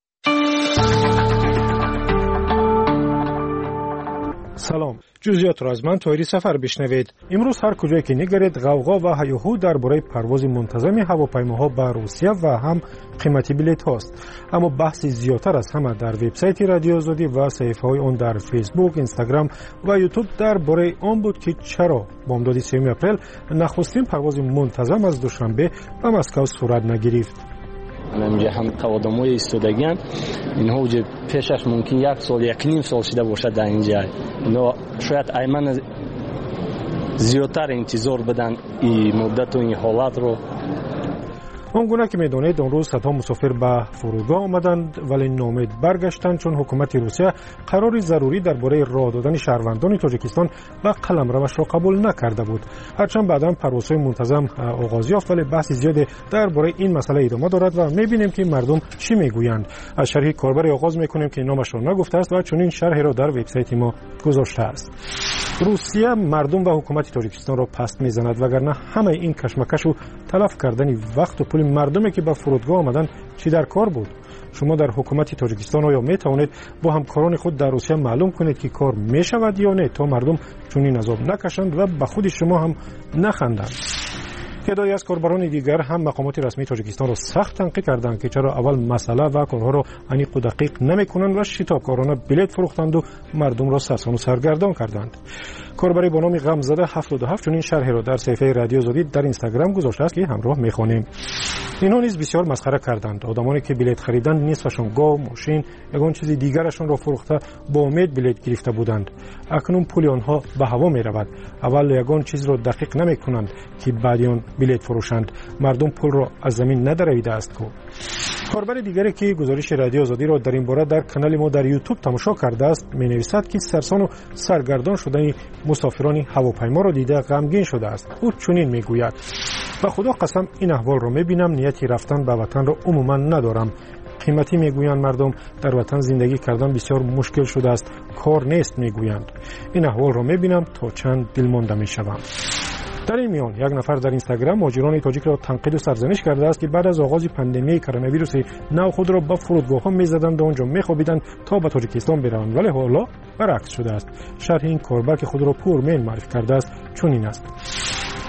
سلام، جزئیات را از من طاهری سفر بشنوید. امروز هر کجایی که نگرید غوغا و هیاهو درباره پرواز منتظم هواپیماها به روسیه و هم قیمت بلیط هاست. اما بحث زیادتر از همه در وبسایت رادیو آزادی و صفحه‌های آن در فیسبوک، اینستاگرام و یوتیوب درباره آن بود که چرا بامداد سوم اپریل نخستین پرواز منتظم از دوشنبه به مسکو صورت نگرفت. اینجا هم قوادمای ایستادگی‌اند. اینها وجه پیشش ممکن یک سال یک نیم سال شده باشد در اینجا. اینا شاید ایمن زیادتر انتظار بدن این مدت و این حالت رو. آنگونه که میدانید اون روز صدها مسافر به فرودگاه آمدند ولی ناامید برگشتند چون حکومت روسیه قرار ضروری درباره راه دادن شهروندان تاجیکستان به قلمروش را قبول نکرده بود. هرچند بعداً پروازهای منتظم آغاز یافت ولی بحث زیادی درباره این مسئله ادامه دارد و میبینیم که مردم چی میگویند. از شرح کاربری آغاز میکنیم که نامش را نگفته است و چنین شرحی را در وبسایت ما گذاشته است. روسیه مردم و حکومت تاجیکستان را پست میزند وگرنه همه این کشمکش و تلف کردن وقت و پول مردمی که به فرودگاه آمدن چی در کار بود؟ شما در حکومت تاجیکستان آیا می توانید با همکاران خود در روسیه معلوم کنید که کار می شود یا نه تا مردم چنین عذاب نکشند و به خود شما هم نخندند؟ تعدادی از کاربران دیگر هم مقامات رسمی تاجیکستان را سخت تنقید کردند که چرا اول مسئله و کارها را انیق و دقیق نمی‌کنند و شتابکارانه بلیط فروختند و مردم را سرسام و سرگردان کردند. کاربری با نام غمزده هفتاد و هفت چنین شرحی را در صفحه رادیو آزادی در اینستاگرام گذاشته است که همراه می‌خوانیم. اینها نیز بسیار مسخره کردند. آدمانی که بلیط خریدند نصفشان گاو، ماشین، یگان چیز دیگرشان را فروخته با امید بلیط گرفته بودند. اکنون پول آنها به هوا می‌رود. اول یگان چیز را دقیق نمی‌کنند که بعد آن بلیط فروشند. مردم پول را از زمین ندریده است کو. کاربر دیگری که گزارش رادیو آزادی را در این باره در کانال ما در یوتیوب تماشا کرده است می‌نویسد که سرسان و سرگردان شدن مسافران هواپیما را دیده غمگین شده است. او چنین میگوید: به خدا قسم این احوال را می‌بینم نیتی رفتن به وطن را عموما ندارم. قیمتی میگویند مردم در وطن زندگی کردن بسیار مشکل شده است، کار نیست میگویند. این احوال را می‌بینم تا چند دلمانده میشوم. در این میان یک نفر در اینستاگرام مهاجران تاجیک را تنقید و سرزنش کرده است که بعد از آغاز پاندمی کرونا ویروس نو خود را به فرودگاه‌ها می‌زدند و آنجا می‌خوابیدند تا به تاجیکستان بروند ولی حالا برعکس شده است. شرح این کاربر که خود را پورمن معرفی کرده است چنین است: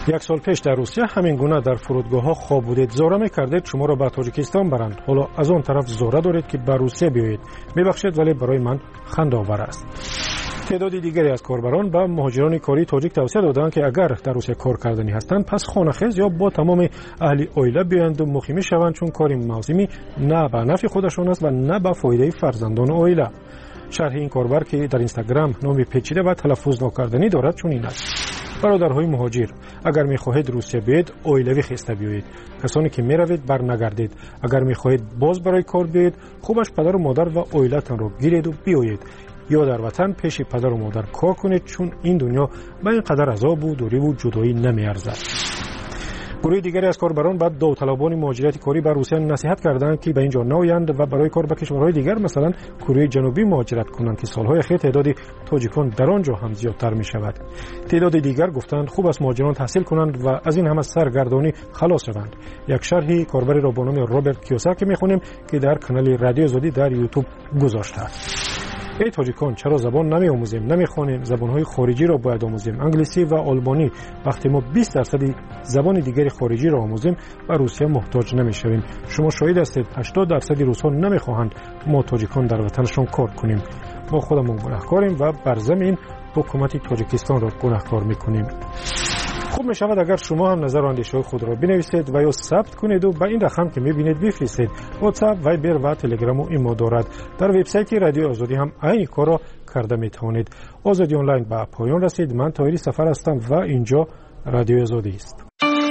یک سال پیش در روسیه همین گونه در فرودگاه ها خواب بودید، زوره میکردید شما را به تاجیکستان برند. حالا از آن طرف زوره دارید که به روسیه بیایید. میبخشید ولی برای من خنده آور است. تعدادی دیگری از کاربران به مهاجران کاری تاجیک توصیه دادند که اگر در روسیه کار کردنی هستند پس خانه‌خیز یا با تمام اهل عائله بیایند و مقیم شوند، چون کاری موسمی نه به نفع خودشان است و نه به فایده فرزندان عائله. شرح این کاربر که در اینستاگرام نام پیچیده و تلفظ ناکردنی دارد چون این است: برادرهای مهاجر، اگر می‌خواهید روسیه بیایید عائلوی خسته بیایید. کسانی که می‌روید برنگردید. اگر می‌خواهید باز برای کار بیایید، خوبش پدر و مادر و عائلتان را گیرید و بیایید. یا در وطن پیش پدر و مادر کار کنید، چون این دنیا به این قدر عذاب و دوری و جدایی نمی‌ارزد. گروه دیگری از کاربران بعد داوطلبان مهاجرت کاری به روسیه نصیحت کردند که به اینجا نیایند و برای کار به کشورهای دیگر مثلا کره جنوبی مهاجرت کنند که سالهای اخیر تعداد تاجیکان در آنجا هم زیادتر می شود. تعداد دیگر گفتند خوب است مهاجران تحصیل کنند و از این همه سرگردانی خلاص شوند. یک شرحی کاربری را با نام روبرت کیوساکی می‌خوانیم که در کانال رادیو آزادی در یوتیوب گذاشته است. ای تاجیکان، چرا زبان نمی آموزیم، نمی خوانیم؟ زبان‌های خارجی را باید آموزیم. انگلیسی و آلمانی. وقتی ما بیست درصد زبان دیگری خارجی را آموزیم و روسیه محتاج نمی‌شویم. شما شاهد هستید هشتاد درصد روس‌ها نمی‌خواهند ما تاجیکان در وطنشان کار کنیم. ما خودمون گناهکاریم و بر زمین حکومت تاجیکستان را گناهکار می‌کنیم. خوب می شود اگر شما هم نظر و اندیشه خود را بنویسید و یا ثبت کنید و به این رقم که می بینید بفرستید. واتساپ، وایبر و تلگرام و ایمو دارد. در وبسایت رادیو آزادی هم این کار را کرده می توانید. آزادی آنلاین به پایان رسید. من طاهری سفر هستم و اینجا رادیو آزادی است.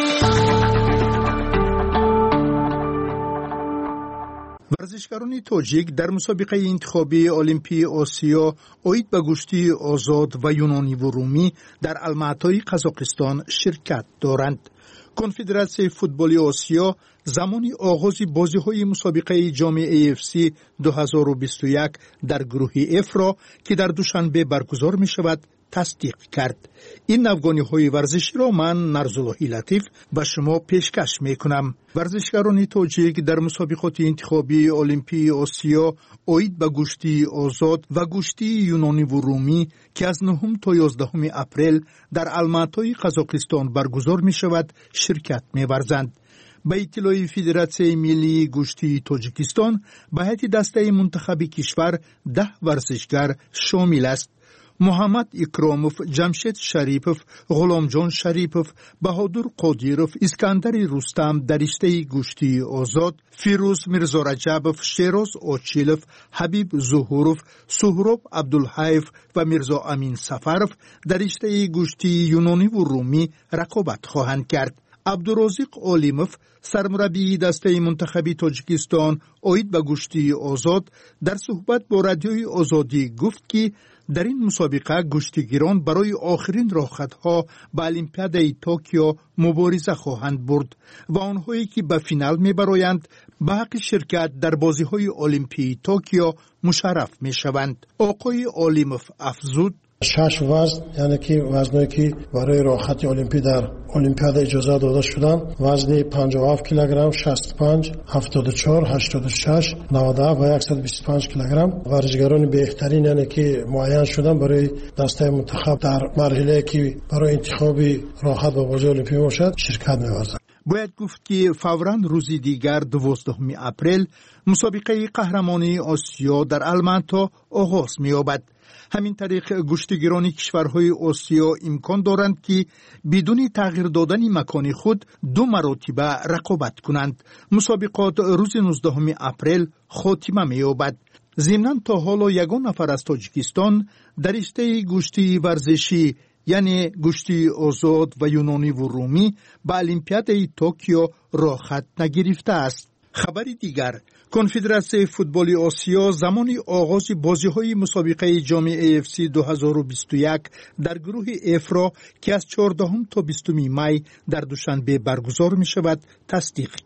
ورزشکاران تاجیک در مسابقه انتخابی المپی آسیا اوید به گشتی آزاد و یونانی و رومی در الماتای قزاقستان شرکت دارند. کنفدراسیون فوتبال آسیا زمانی آغاز بازی‌های مسابقه جام ای اف سی دو هزار و بیست و یک در گروه اف را که در دوشنبه برگزار می‌شود تصدیق کرد. این نوگانی‌های ورزشی را من نرزاللهی لطیف به شما پیشکش می‌کنم. ورزشکاران تاجیک در مسابقات انتخابی المپی آسیا اوید به گشتی آزاد و گشتی یونانی و رومی که از نهم تا یازدهم اپریل در الماتای قزاقستان برگزار می‌شود شرکت می‌ورزند. به اطلاع فدراسیون ملی گشتی تاجیکستان به هیئت دسته منتخب کشور ده ورزشکار شامل است. محمد اکراموف، جمشید شریپوف، غلامجان شریپوف، بهادر قادیروف، اسکندر رستم در رشته گشتی آزاد، فیروز میرزا رجبوف، شیراز آچیلوف، حبیب ظهوروف، سهراب عبدالحیف و میرزا امین سفرف در رشته گشتی یونانی و رومی رقابت خواهند کرد. عبدالرازق علیموف، سرمربی دسته منتخبی تاجیکستان اوید به گشتی آزاد، در صحبت با رادیوی آزادی گفت که در این مسابقه گشتیگیران برای آخرین راحت‌ها به المپیاد توکیو مبارزه خواهند برد و آنهایی که به فینال می‌برایند به حق شرکت در بازی‌های المپی توکیو مشرف می‌شوند. آقای علیموف افزود: شش وزن، یعنی که وزنایی که برای راحت المپی در المپیاد اجازه داده شدن، وزن پنجاه و هفت کیلوگرم، شصت و پنج، هفتاد و چهار، هشتاد و شش، نود و هفت و صد و بیست و پنج کیلوگرم. ورزشکاران بهترین یعنی که معین شدن برای دسته منتخب در مرحله که برای انتخاب راحت و بازی المپی باشد شرکت می‌ورزند. باید گفت که فوراً روزی دیگر دوازدهم اپریل مسابقه قهرمانی آسیا در الماتا آغاز می‌یابد. همین طریق گشتیگیران کشورهای آسیا امکان دارند که بدون تغییر دادن مکان خود دو مرتبه رقابت کنند. مسابقات روز نوزدهم اپریل خاتمه می‌یابد. ضمناً تا حالا یگان نفر از تاجیکستان در رشته گشتی ورزشی یعنی گشتی آزاد و یونانی و رومی به المپیاد توکیو راه خط نگرفته است. خبری دیگر: کنفدراسیون فوتبال آسیا زمانی آغاز بازی‌های مسابقه جام ای اف سی دو هزار و بیست و یک در گروه اف را که از چهاردهم تا بیستم می در دوشنبه برگزار می‌شود تصدیق کرد.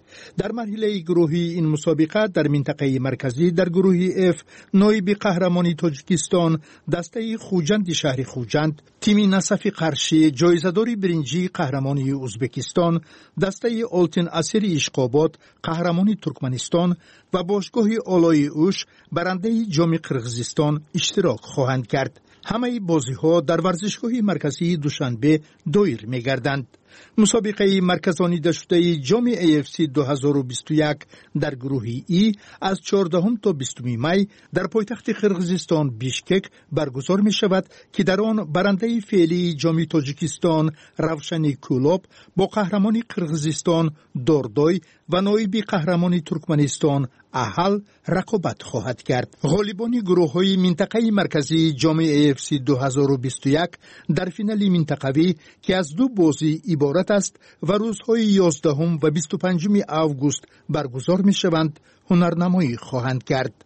در مرحله گروهی این مسابقه در منطقه مرکزی در گروه اف نایب قهرمانی تاجیکستان دسته خوجند شهر خوجند، تیم نصف قرشی جایزه‌دار برنجی قهرمانی ازبکستان، دسته آلتین اسیر اشقابات قهرمانی ترکمنستان و باشگاه آلای اوش برنده جام قرقیزستان اشتراک خواهند کرد. همه بازی‌ها در ورزشگاه مرکزی دوشنبه دایر می‌گردند. مسابقه مرکزانیده شده جام ای اف سی دو هزار و بیست و یک در گروه ای از چهاردهم تا بیستم می در پایتخت قرقیزستان بیشکک برگزار می شود که در آن برنده فعلی جام تاجیکستان روشن کولوب با قهرمانی قرقیزستان دوردای و نایب قهرمانی ترکمنستان احل رقابت خواهد کرد. غالبان گروه های منطقه مرکزی جام ای اف سی دو هزار و بیست و یک در فینال منطقوی که از دو بازی عبارت است و روزهای یازدهم و بیست و پنجم آگوست برگزار می شوند هنرنمایی خواهند کرد.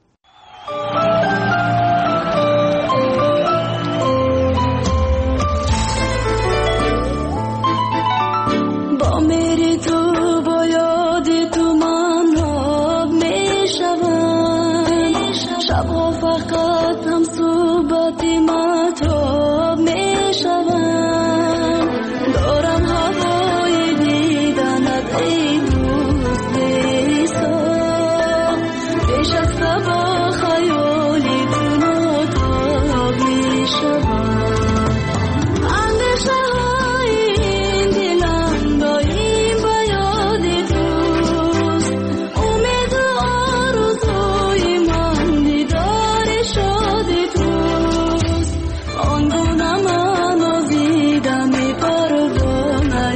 با میری تو با یاد تو من آب می شوند، شبها فقط هم صحبت مطلب می شوند. دارم هوای دیدنت ای دوست بی‌سان، پیش از صبح خیالی تو تا می شوند. اندیشه های این دلم با این با یاد توست، امید و آرزوی من دیدار شاد توست. آنگونه من آزیدم ای پروانه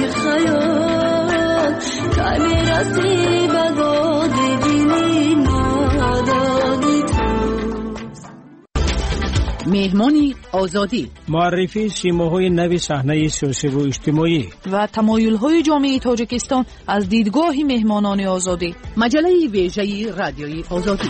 خیال، که میرسی به داد دلی نادادی توست. مهمانی آزادی، معرفی سیماهای نوی صحنه سیاسی و اجتماعی و تمایل‌های جامعه تاجیکستان از دیدگاه مهمانان آزادی. مجله ویژه رادیوی آزادی.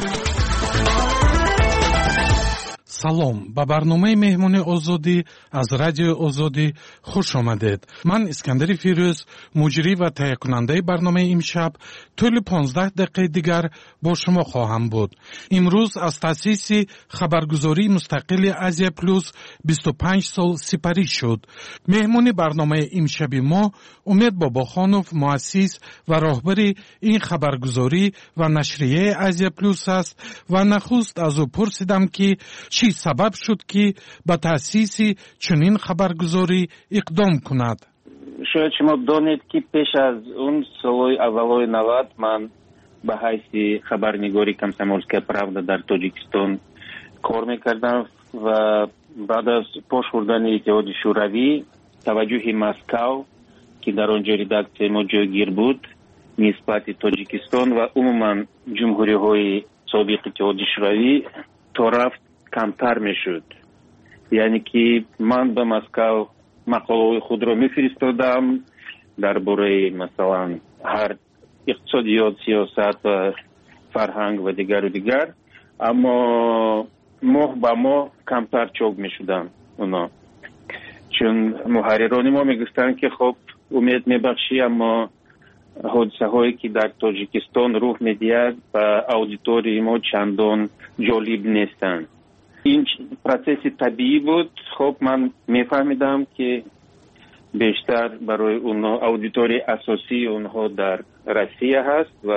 салом ба барномаи меҳмони озодӣ аз радиои озодӣ хуш омадед. ман искандари фирӯз муҷрӣ ва таҳиякунандаи барномаи имшаб тӯли понздаҳ дақиқаи дигар бо шумо хоҳам буд. имрӯз аз таъсиси хабаргузории мустақили азия плюс бисту панҷ сол сипарӣ шуд. меҳмони барномаи имшаби мо умед бобохонов муассис ва роҳбари ин хабаргузорӣ ва нашрияи азия плюс аст ва нахуст аз ӯ пурсидам ки чӣ сабаб шуд ки ба таъсиси чунин хабаргузорӣ иқдом кунад. шояд шумо донед ки пеш аз он солҳои аввалои навад ман ба ҳайси хабарнигори комсомольская правда дар тоҷикистон кор мекардам ва баъд аз пош хӯрдани иттиҳоди шӯравӣ таваҷҷӯҳи Москав ки дар он ҷо редаксияи мо ҷойгир буд нисбати тоҷикистон ва умуман ҷумҳуриҳои собиқи иттиҳоди шӯравӣ то рафт камтар мешуд. яъне ки ман ба Москав мақолаҳои худро мефиристодам дар бораи масалан ҳар иқтисодиёт, сиёсат ва фарҳанг ва дигару дигар, аммо моҳ ба моҳ камтар чоп мешуданд оно. чун муҳаррирони мо мегуфтанд ки хоб умед мебахшӣ, аммо ҳодисаҳое ки дар тоҷикистон рух медиҳад ба аудиторияи мо чандон ҷолиб нестанд. ин процесси табиӣ буд. хоб ман мефаҳмидам ки бештар барои онҳо аудиторияи асосии онҳо дар Россия ҳаст ва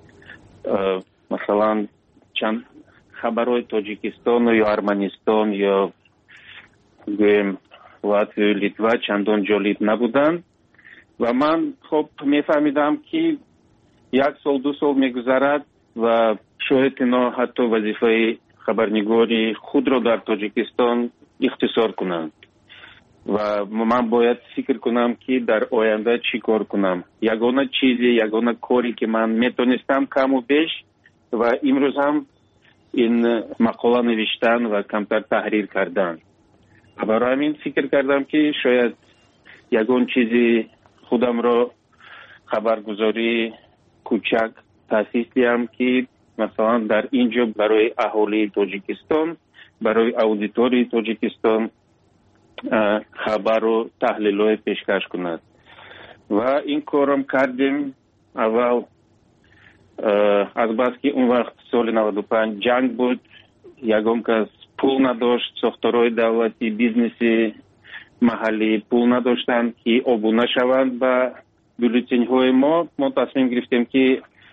масалан чанд хабарҳои Тоҷикистон ё Арманистон ё гӯем Латвия, Литва чандон ҷолиб набуданд ва ман хоб мефаҳмидам ки як сол ду сол мегузарад ва шояд ино ҳатто вазифаи хабарнигори худро дар Тоҷикистон ихтисор кунанд ва ман бояд фикр кунам ки дар оянда чӣ кор кунам. ягона чизе, ягона коре ки ман метонистам каму беш ва имрӯз ҳам ин мақола навиштан ва камтар таҳрир кардан. барои ҳамин фикр кардам ки шояд ягон чизи худамро хабаргузории кӯчак таъсис диҳам ки масалан дар ин ҷо барои аҳолии Тоҷикистон, барои аудиторияи Тоҷикистон хабару таҳлилҳое пешкаш кунад. ва ин корам кардем аввал азбаски он вақт соли наваду панҷ ҷанг буд, ягон кас пул надошт, сохторҳои давлати бизнеси маҳаллӣ пул надоштанд ки обуна шаванд ба бюллетенҳои мо. Мо тасмим гирифтем ки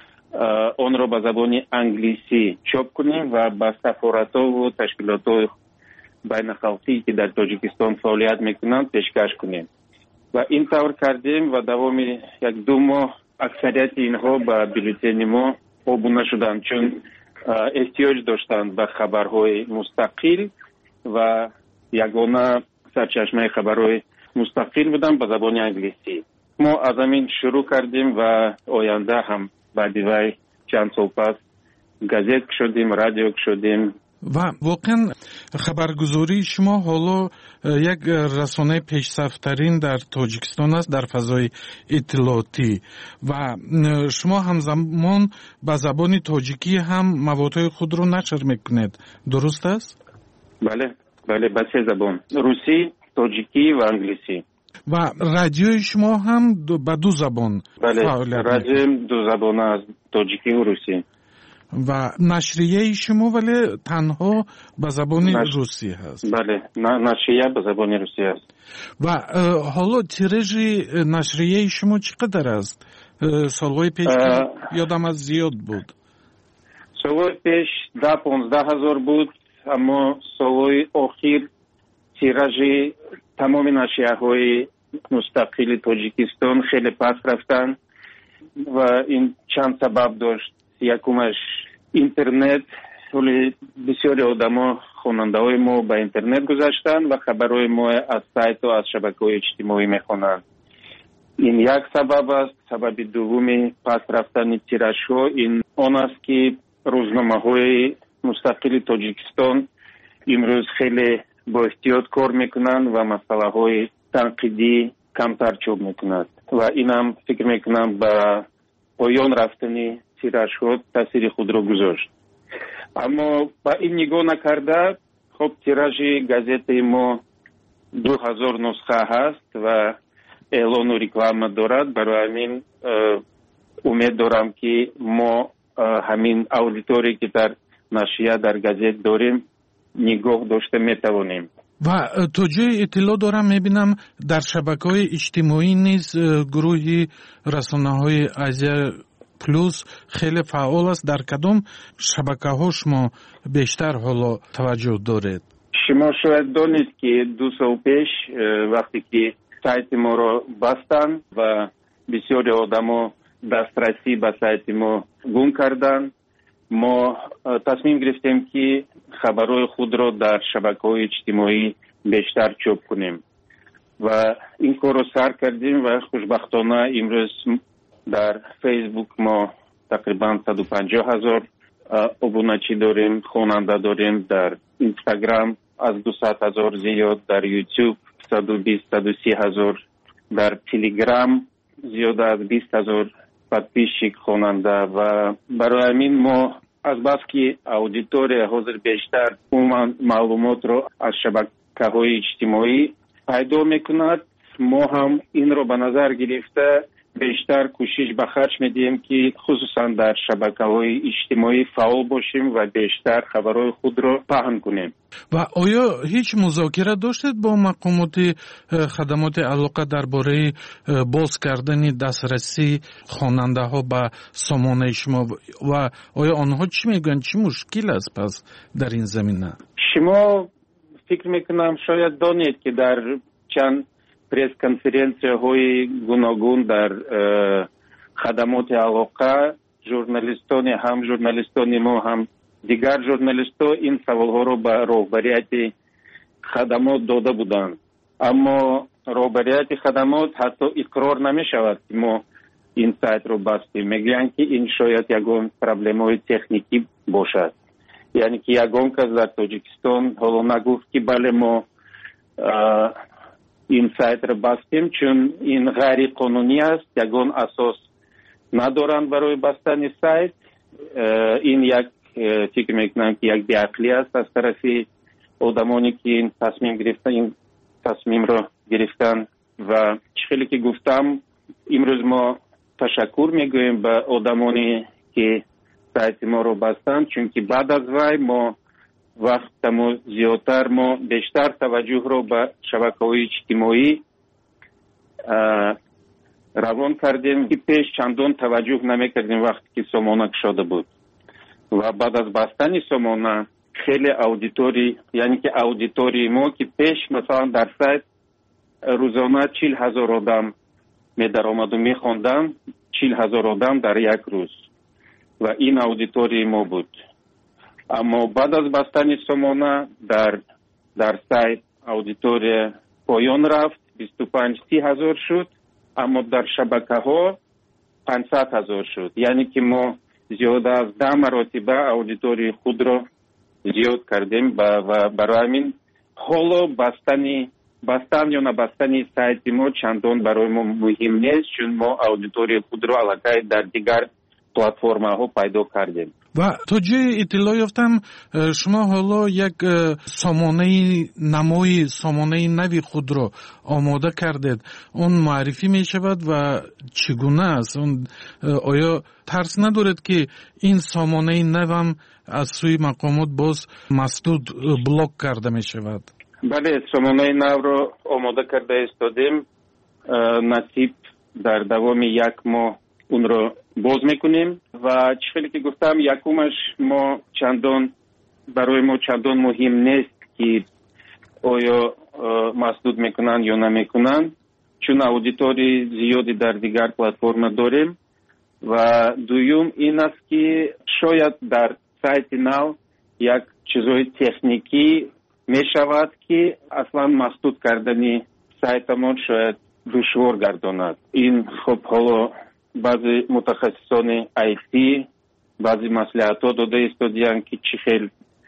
онро ба забони англисӣ чоп кунем ва ба сафоратову ташкилотҳои байнахалқӣ ки дар Тоҷикистон фаъолият мекунанд пешкаш кунем. Ва ин тавр кардем ва давоми як ду моҳ аксарияти инҳо ба бюллетени мо обуна шуданд, чун эҳтиёҷ доштанд ба хабарҳои мустақил ва ягона сарчашмаи хабарҳои мустақил буданд ба забони англисӣ. мо аз амин шурӯъ кардем ва оянда ҳам баъди вай чанд сол пас газет шудем, радио шудем. ва воқеан хабаргузории шумо ҳоло як расонаи пешсафтарин дар Тоҷикистон аст дар фазои иттилоотӣ ва шумо ҳамзамон ба забони тоҷикӣ ҳам маводҳои худро нашр мекунед, дуруст аст? бале бале ба се забон: русӣ, тоҷикӣ ва англисӣ. ва радиои шумо ҳам ба ду забон фаъолият мекунад? бале, радиои ду забона аст, тоҷикиву русӣ. ва нашрияи шумо вале танҳо ба забони Наш... русӣ ҳаст? бале, нашрия ба забони русӣ аст. ва ҳоло тиражи нашрияи шумо чӣ қадар аст? солҳои пеш ёдам аст зиёд буд. солҳои пеш да понздаҳ ҳазор буд, аммо солҳои охир тиражи тамоми нашрияҳои мустақили Тоҷикистон хеле паст рафтанд ва ин чанд сабаб дошт. якумаш интернет, ҳоли бисёри одамо, хонандаҳои мо ба интернет гузаштанд ва хабарҳои мо аз сайту аз шабакаҳои иҷтимоӣ мехонанд. ин як сабаб аст. сабаби дуввуми паст рафтани тиражҳо ин он аст ки рӯзномаҳои мустақили Тоҷикистон имрӯз хеле боэҳтиёт кор мекунанд ва масъалаҳои танқидӣ камтар чоп мекунанд ва инам фикр мекунам ба поён рафтани тиражҳо таъсири худро гузошт. аммо ба ин нигоҳ накарда, хоб тиражи газетаи мо ду ҳазор нусха ҳаст ва эълону реклама дорад. барои ҳамин умед дорам ки мо ҳамин аудиторие ки дар нашрия дар газет дорем нигоҳ дошта метавонем. ва то ҷои иттилоъ дорам мебинам дар шабакаҳои иҷтимоӣ низ гурӯҳи расонаҳои азия плюс хеле фаъол аст. дар кадом шабакаҳо шумо бештар ҳоло таваҷҷӯҳ доред? шумо шояд донед ки ду сол пеш вақте ки сайти моро бастанд ва бисёри одамо дастрасӣ ба сайти мо гум карданд, мо тасмим гирифтем ки хабарҳои худро дар шабакаҳои иҷтимоӣ бештар чоп кунем ва ин корро сар кардем ва хушбахтона имрӯз дар фейсбук мо тақрибан саду панҷоҳ ҳазор обуначӣ дорем, хонанда дорем, дар инстаграм аз дусад ҳазор зиёд, дар ютуб саду бист саду си ҳазор, дар телеграм зиёда аз бист ҳазор подписчик хонанда. ва барои ҳамин мо азбаски аудитория ҳозир бештар умуман маълумотро аз шабакаҳои иҷтимоӣ пайдо мекунад, мо ҳам инро ба назар гирифта бештар кӯшиш ба харҷ медиҳем ки хусусан дар шабакаҳои иҷтимоӣ фаъол бошем ва бештар хабарҳои худро паҳн кунем. ва оё ҳеҷ музокира доштед бо мақомоти хадамоти алоқа дар бораи боз кардани дастрасии хонандаҳо ба сомонаи шумо ва оё онҳо чӣ мегӯянд, чӣ мушкил аст пас дар ин замина? шумо фикр мекунам шояд донед ки дар чанд пресс-конференсияҳои гуногун дар хадамоти алоқа журналистони ҳам журналистони мо ҳам дигар журналистҳо ин саволҳоро ба роҳбарияти хадамот дода буданд, аммо роҳбарияти хадамот ҳатто иқрор намешавад ки мо ин сайтро бастем. мегӯянд ки ин шояд ягон проблемаҳои техникӣ бошад, яъне ки ягон кас дар Тоҷикистон ҳоло нагуфт ки бале мо ин сайтро бастем, чун ин ғайриқонунӣ аст, ягон асос надоранд барои бастани сайт. ин як фикр мекунам ки як беақлӣ аст аз тарафи одамоне ки ин тасмим гирифтан ин тасмимро гирифтанд ва чӣ хеле ки гуфтам, имрӯз мо ташаккур мегӯем ба одамоне ки сайти моро бастанд, чунки баъд аз вай мо вақтамо зиёдтар мо бештар таваҷҷӯҳро ба шабакаҳои иҷтимоӣ равон кардем, ки пеш чандон таваҷҷӯҳ намекардем вақте ки сомона кушода буд. ва баъд аз бастани сомона хеле аудитории, яъне ки аудитории мо ки пеш масалан дар сайт рӯзона чил ҳазор одам медаромаду мехонданд, чил ҳазор одам дар як рӯз, ва ин аудитории мо буд. аммо баъд аз бастани сомона дар дар сайт аудитория поён рафт, бисту панҷ си ҳазор шуд, аммо дар шабакаҳо панҷсад ҳазор шуд. яъне ки мо зиёда аз даҳ маротиба аудитории худро зиёд кардем ва барои ҳамин ҳоло бастани бастан ё набастани сайти мо чандон барои мо муҳим нест, чун мо аудитории худро аллакай дар дигар платформаҳо пайдо кардем. ва то ҷои иттилоъ ёфтам шумо ҳоло як сомонаи намои сомонаи нави худро омода кардед. он муаррифӣ мешавад ва чӣ гуна аст? оё тарс надоред ки ин сомонаи навам аз сӯи мақомот боз масдуд блок карда мешавад? бале, сомонаи навро омода карда истодем. насиб дар давоми як моҳ унро боз мекунем ва чӣ хеле ки гуфтам, якумаш мо чандон барои мо чандон муҳим нест ки оё масдуд мекунанд ё намекунанд, чун аудитории зиёди дар дигар платформа дорем. ва дуюм ин аст ки шояд дар сайти нав як чизои техникӣ мешавад ки аслан масдуд кардани сайтамон шояд душвор гардонад. ин хуб ҳоло баъзе мутахассисони ай ти баъзе маслиҳатҳо дода истодиянд ки чӣ хел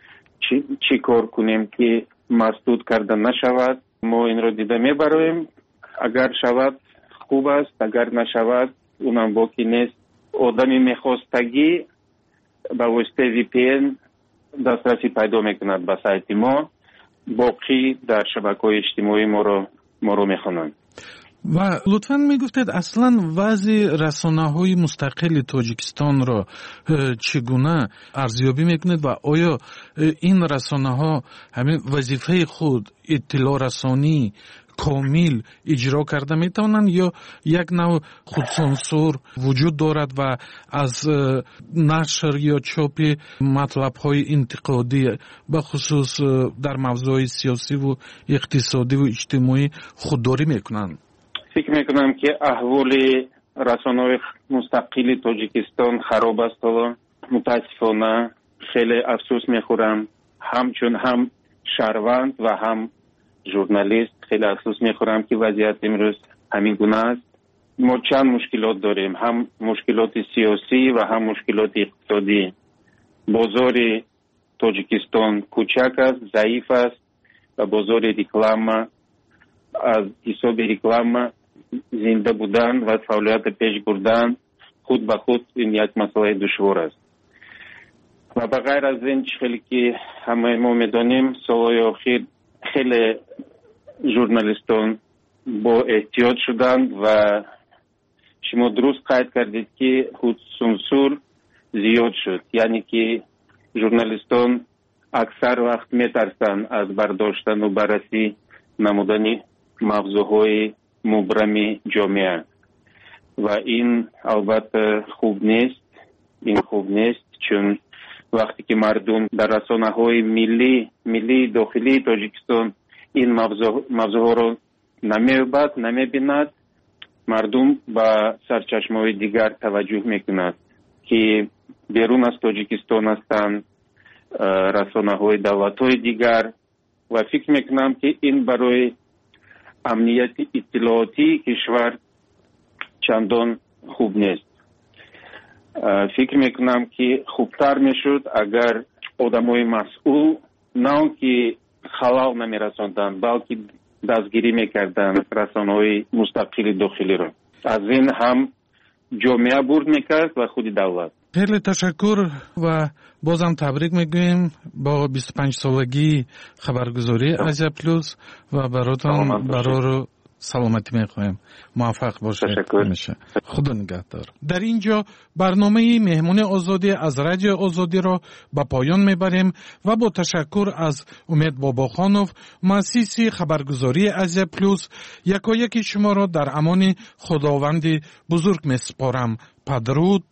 чӣ кор кунем ки масдуд карда нашавад. мо инро дида мебароем. агар шавад хуб аст, агар нашавад унам боки нест. одами мехостагӣ ба воситаи ви пи эн дастрасӣ пайдо мекунад ба сайти мо, боқӣ дар шабакаҳои иҷтимоӣ моро моро мехонанд. ва лутфан мегуфтед аслан вазъи расонаҳои мустақили Тоҷикистонро чӣ гуна арзёбӣ мекунед ва оё ин расонаҳо ҳамин вазифаи худ иттилоърасонӣ комил иҷро карда метавонанд ё як навъ худсонсур вуҷуд дорад ва аз нашр ё чопи матлабҳои интиқодӣ ба хусус дар мавзӯи сиёсиву иқтисодиву иҷтимоӣ худдорӣ мекунанд? фикр мекунам ки аҳволи расонаҳои мустақили Тоҷикистон хароб аст. ҳоло мутаассифона хеле афсӯс мехӯрам, ҳамчун ҳам шаҳрванд ва ҳам журналист хеле афсӯс мехӯрам ки вазъият имрӯз ҳамин гуна аст. мо чанд мушкилот дорем, ҳам мушкилоти сиёсӣ ва ҳам мушкилоти иқтисодӣ. бозори Тоҷикистон кӯчак аст, заиф аст ва бозори реклама аз ҳисоби реклама зинда будан ва фаъолияти пеш бурдан худ ба худ ин як масъалаи душвор аст. ва ба ғайр аз ин чӣ хеле ки ҳамаи мо медонем, солҳои охир хеле журналистон бо эҳтиёт шуданд ва шумо дуруст қайд кардед ки худсунсур зиёд шуд. яъне ки журналистон аксар вақт метарсанд аз бардоштану баррасӣ намудани мавзӯъҳои мубрами ҷомеа ва ин албатта хуб нест. ин хуб нест, чун вақте ки мардум дар расонаҳои миллӣ миллии дохилии Тоҷикистон ин мавзӯъҳоро намеёбад, намебинад, мардум ба сарчашмаҳои дигар таваҷҷӯҳ мекунад ки берун аз Тоҷикистон ҳастанд, расонаҳои давлатҳои дигар, ва фикр мекунам ки ин барои амнияти иттилоотии кишвар чандон хуб нест. фикр мекунам ки хубтар мешуд агар одамои масъул на он ки халал намерасонданд, балки дастгирӣ мекарданд расонаҳои мустақили дохилиро. аз ин ҳам ҷомеа бурд мекард ва худи давлат. خیلی تشکر و بازم تبریک میگویم با بیست و پنج سالگی خبرگزاری ازیا پلوس و براتون برای саломатӣ мехоҳем. муваффақ бошед. ҳамеша худо нигаҳдор. дар ин ҷо барномаи меҳмони озодӣ аз радиои озодиро ба поён мебарем ва бо ташаккур аз умед бобохонов, муассиси хабаргузории азия плюс, якояки шуморо дар амони худованди бузург месупорам. падруд.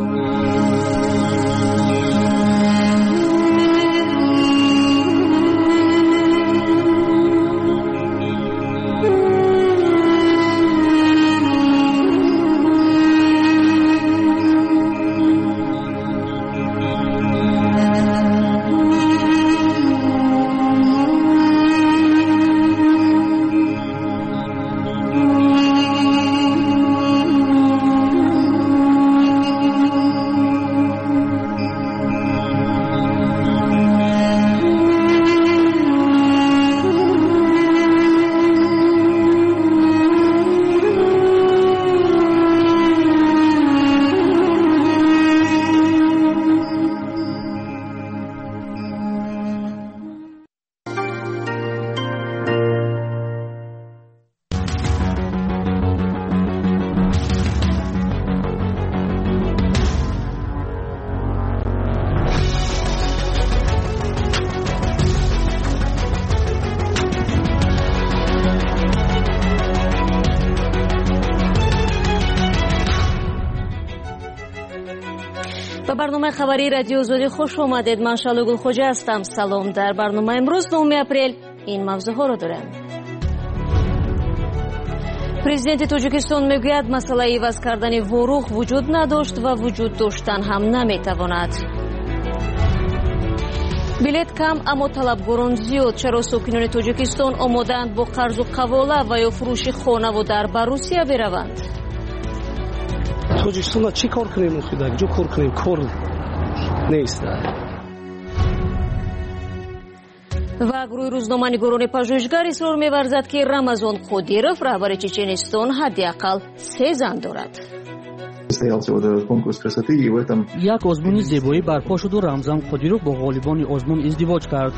به برنامه خبری رادیو آزادی خوش آمدید. من شالو گلخوجه هستم. سلام. در برنامه امروز نهم اپریل این موضوع ها را دارم. президенти тоҷикистон мегӯяд масъалаи иваз кардани ворух вуҷуд надошт ва вуҷуд доштан ҳам наметавонад. билет кам аммо талабгорон зиёд. чаро сокинони тоҷикистон омодаанд бо қарзу қавола ва ё фурӯши хонаву дар ба русия бираванд? тоҷикистон чӣ кор кунем? дар ҷо кор кунем, кор нест. ва гурӯҳи рӯзноманигорони пажӯҳишгар исрор меварзад ки Рамазон Қодиров, раҳбари Чеченистон, ҳаддиақал се зан дорад. як озмуни зебоӣ барпо шуду Рамзан Қодиров бо ғолибони озмун издивоҷ кард.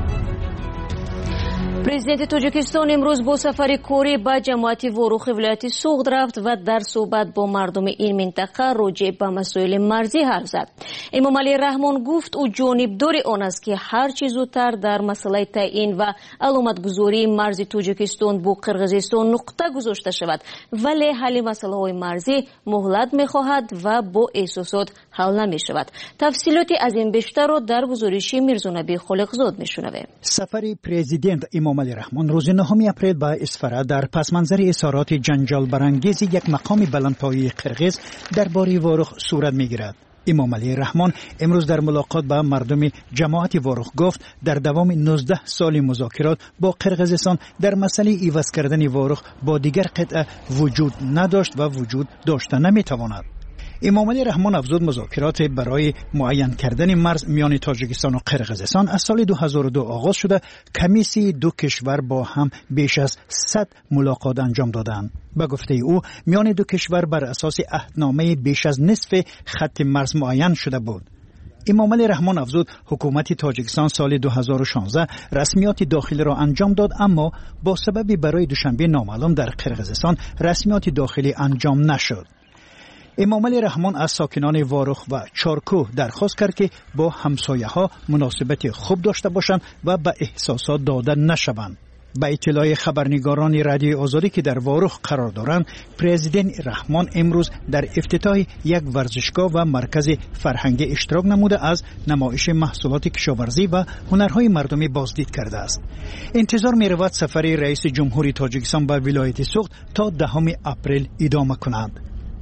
президенти тоҷикистон имрӯз бо сафари корӣ ба ҷамоати ворухи вилояти Суғд рафт ва дар суҳбат бо мардуми ин минтақа роҷеъ ба масоили марзӣ ҳарф зад. Эмомалӣ Раҳмон гуфт ӯ ҷонибдори он аст ки ҳар чӣ зудтар дар масъалаи таъин ва аломатгузории марзи Тоҷикистон бо Қирғизистон нуқта гузошта шавад, вале ҳалли масъалаҳои марзӣ муҳлат мехоҳад ва бо эҳсосот ҳал намешавад. тафсилоти аз ин бештарро дар гузориши Мирзонабӣ Холиқзод мешунавем. сафари президент эмомалӣ раҳмон рӯзи нهم اپریل ба исфара дар пасманзари изҳороти ҷанҷолбарангези як мақоми баландпояи қирғиз дар бори ворух сурат мегирад. эмомалӣ раҳмон имрӯз дар мулоқот ба мардуми ҷамоати ворух гуфт дар давоми нуздаҳ соли музокирот бо Қирғизистон дар масъалаи иваз кардани ворух бо дигар қитъа вуҷуд надошт ва вуҷуд дошта наметавонад. эмомалӣ раҳмон афзуд музокирот барои муайян кардани марз миёни Тоҷикистону Қирғизистон аз соли ду ҳазору ду оғоз шуда комиссияи ду кишвар бо ҳам беш аз сад мулоқот анҷом доданд. ба гуфтаи ӯ миёни ду кишвар бар асоси аҳдномаи беш аз нисфи хатти марз муайян шуда буд. эмомалӣ раҳмон афзуд ҳукумати Тоҷикистон соли ду ҳазору шонздаҳ расмиёти дохилиро анҷом дод, аммо бо сабаби барои душанбе номаълум дар Қирғизистон расмиёти дохилӣ анҷом нашуд. эмомалӣ раҳмон аз сокинони ворух ва чоркӯҳ дархост кард ки бо ҳамсояҳо муносибати хуб дошта бошанд ва ба эҳсосот дода нашаванд. ба иттилои хабарнигорони радиои озодӣ ки дар ворух қарор доранд, президент раҳмон имрӯз дар ифтитоҳи як варзишгоҳ ва маркази фарҳангӣ иштирок намуда аз намоиши маҳсулоти кишоварзӣ ва ҳунарҳои мардумӣ боздид кардааст. интизор меравад сафари раиси ҷумҳури Тоҷикистон ба вилояти Суғд то даҳуми апрел идома кунад.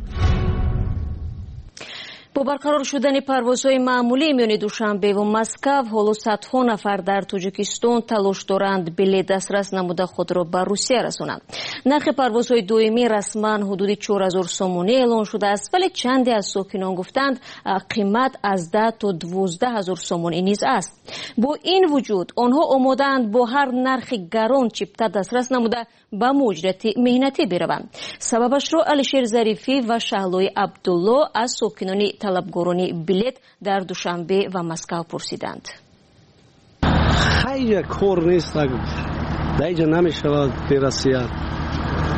бо барқарор шудани парвозҳои маъмулӣ миёни Душанбеву Москав, ҳоло садҳо нафар дар Тоҷикистон талош доранд билет дастрас намуда худро ба Русия расонанд. нархи парвозҳои доимӣ расман ҳудуди чор ҳазор сомонӣ эълон шудааст, вале чанде аз сокинон гуфтанд қимат аз даҳ то дувоздаҳ ҳазор сомонӣ низ аст. бо ин вуҷуд онҳо омодаанд бо ҳар нархи гарон чипта дастрас намуда ба муҷрати меҳнатӣ бираванд. сабабашро Алишер Зарифӣ ва Шаҳлои Абдулло аз сокинони талабгорони билет дар Душанбе ва Москав пурсиданд. хайя кор нест, даиҷа намешавад берасият.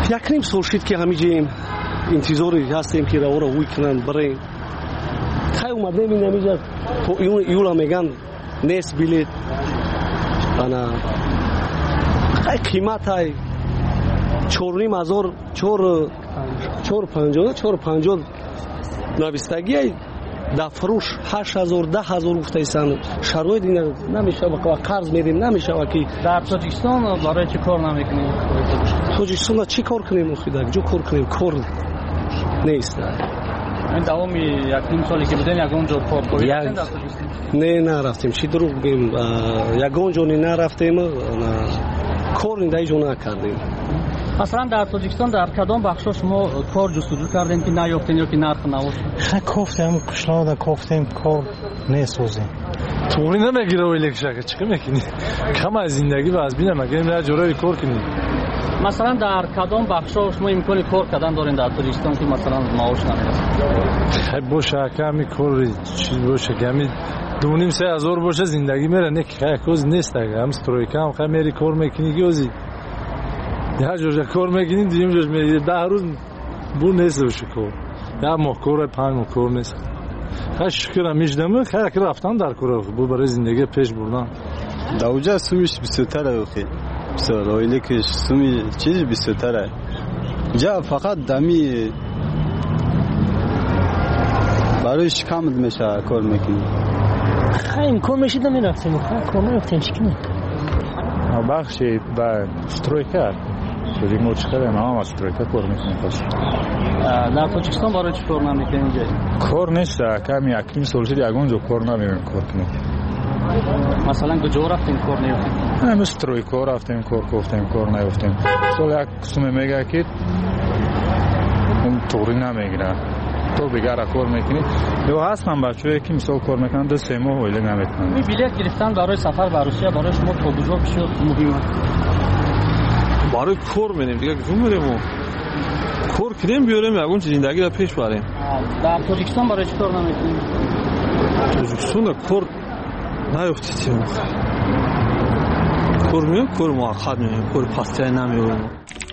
یک نیم سال شد که همینجیم انتظاری هستیم که راه را وی کنن بریم. خیلی اومدیم این همینجا یولا میگن نیست بلیت. انا خیلی قیمت های چهار نیم هزار چهار چهار پنجاه چهار پنجاه نویستگی های در فروش هشت هزار ده هزار گفته ایستن. شرایط این نمیشه و قرض میدیم نمیشه و که در تاجیکستان برای چی کار نمیکنیم؟ تاجیکستان چی کار کنیم خدا جو کار کنیم کار نیست. این دوامی یک نیم سالی که بودیم یگان جا کار کنیم نه نه رفتیم چی دروغ بگیم یگان جا نه رفتیم کار اینجا جو نکردیم. مثلا در تاجیکستان در کدام بخشا شما کار جستجو کردین که نیافتین یا که نرخ نباشه؟ گفتم قشلادا گفتیم کار نسازیم. طوری نمیگیره ولی که چیکار میکنی؟ کم از زندگی و از بینم مگه نه جورایی کار کنی؟ مثلا در کدام بخشا شما امکان کار کردن دارین در تاجیکستان که مثلا معاش نمیرسه؟ خب باشه کمی کار چی باشه کمی دو نیم سه هزار باشه زندگی میره نه که کوز نیست دیگه هم استرویکا هم خیلی میری کار میکنی گوزی یا جور کار میکنی دیم جور میری ده روز بو نیست باشه کار یا ماه کار پنج ماه کار نیست خیلی شکرم میشدم خیلی که رفتن در کار بو برای زندگی پیش بردن دوجه سویش بیستوتره بخی بسیار آیلی که سومی چیزی بیستوتره جا فقط دمی برایش کامل میشه کار میکنی خیلی کار میشید نمیرفتیم خیلی کار نمیرفتیم چکنی بخشی با استرویکر شدیم ما چقدر ما هم استرویکر کار میکنیم پس در تاجیکستان برای چی کار نمیکنیم اینجا؟ کار نیست کمی یکیم سال شد یکون جو کار نمیکنیم کار کنیم مثلا کجا رفتیم کار نیفتیم؟ هم استرویکر رفتیم کار کفتیم کار نیفتیم سال یک سومه میگه که اون طوری نمیگیره تو بگره کار میکنی یا هستن بچه‌ای که مثال کار میکنن دو سه ماه ولی نمیتونن می بلیط گرفتن برای سفر به روسیه برای شما تا کجا بشه مهمه برای کار میریم دیگه کجا میریم کار کنیم بیاریم یگون زندگی را پیش بریم در تاجیکستان برای چی کار نمیکنیم تاجیکستان کار نیفتیم کار میریم کار موقت میریم کار پسته نمیریم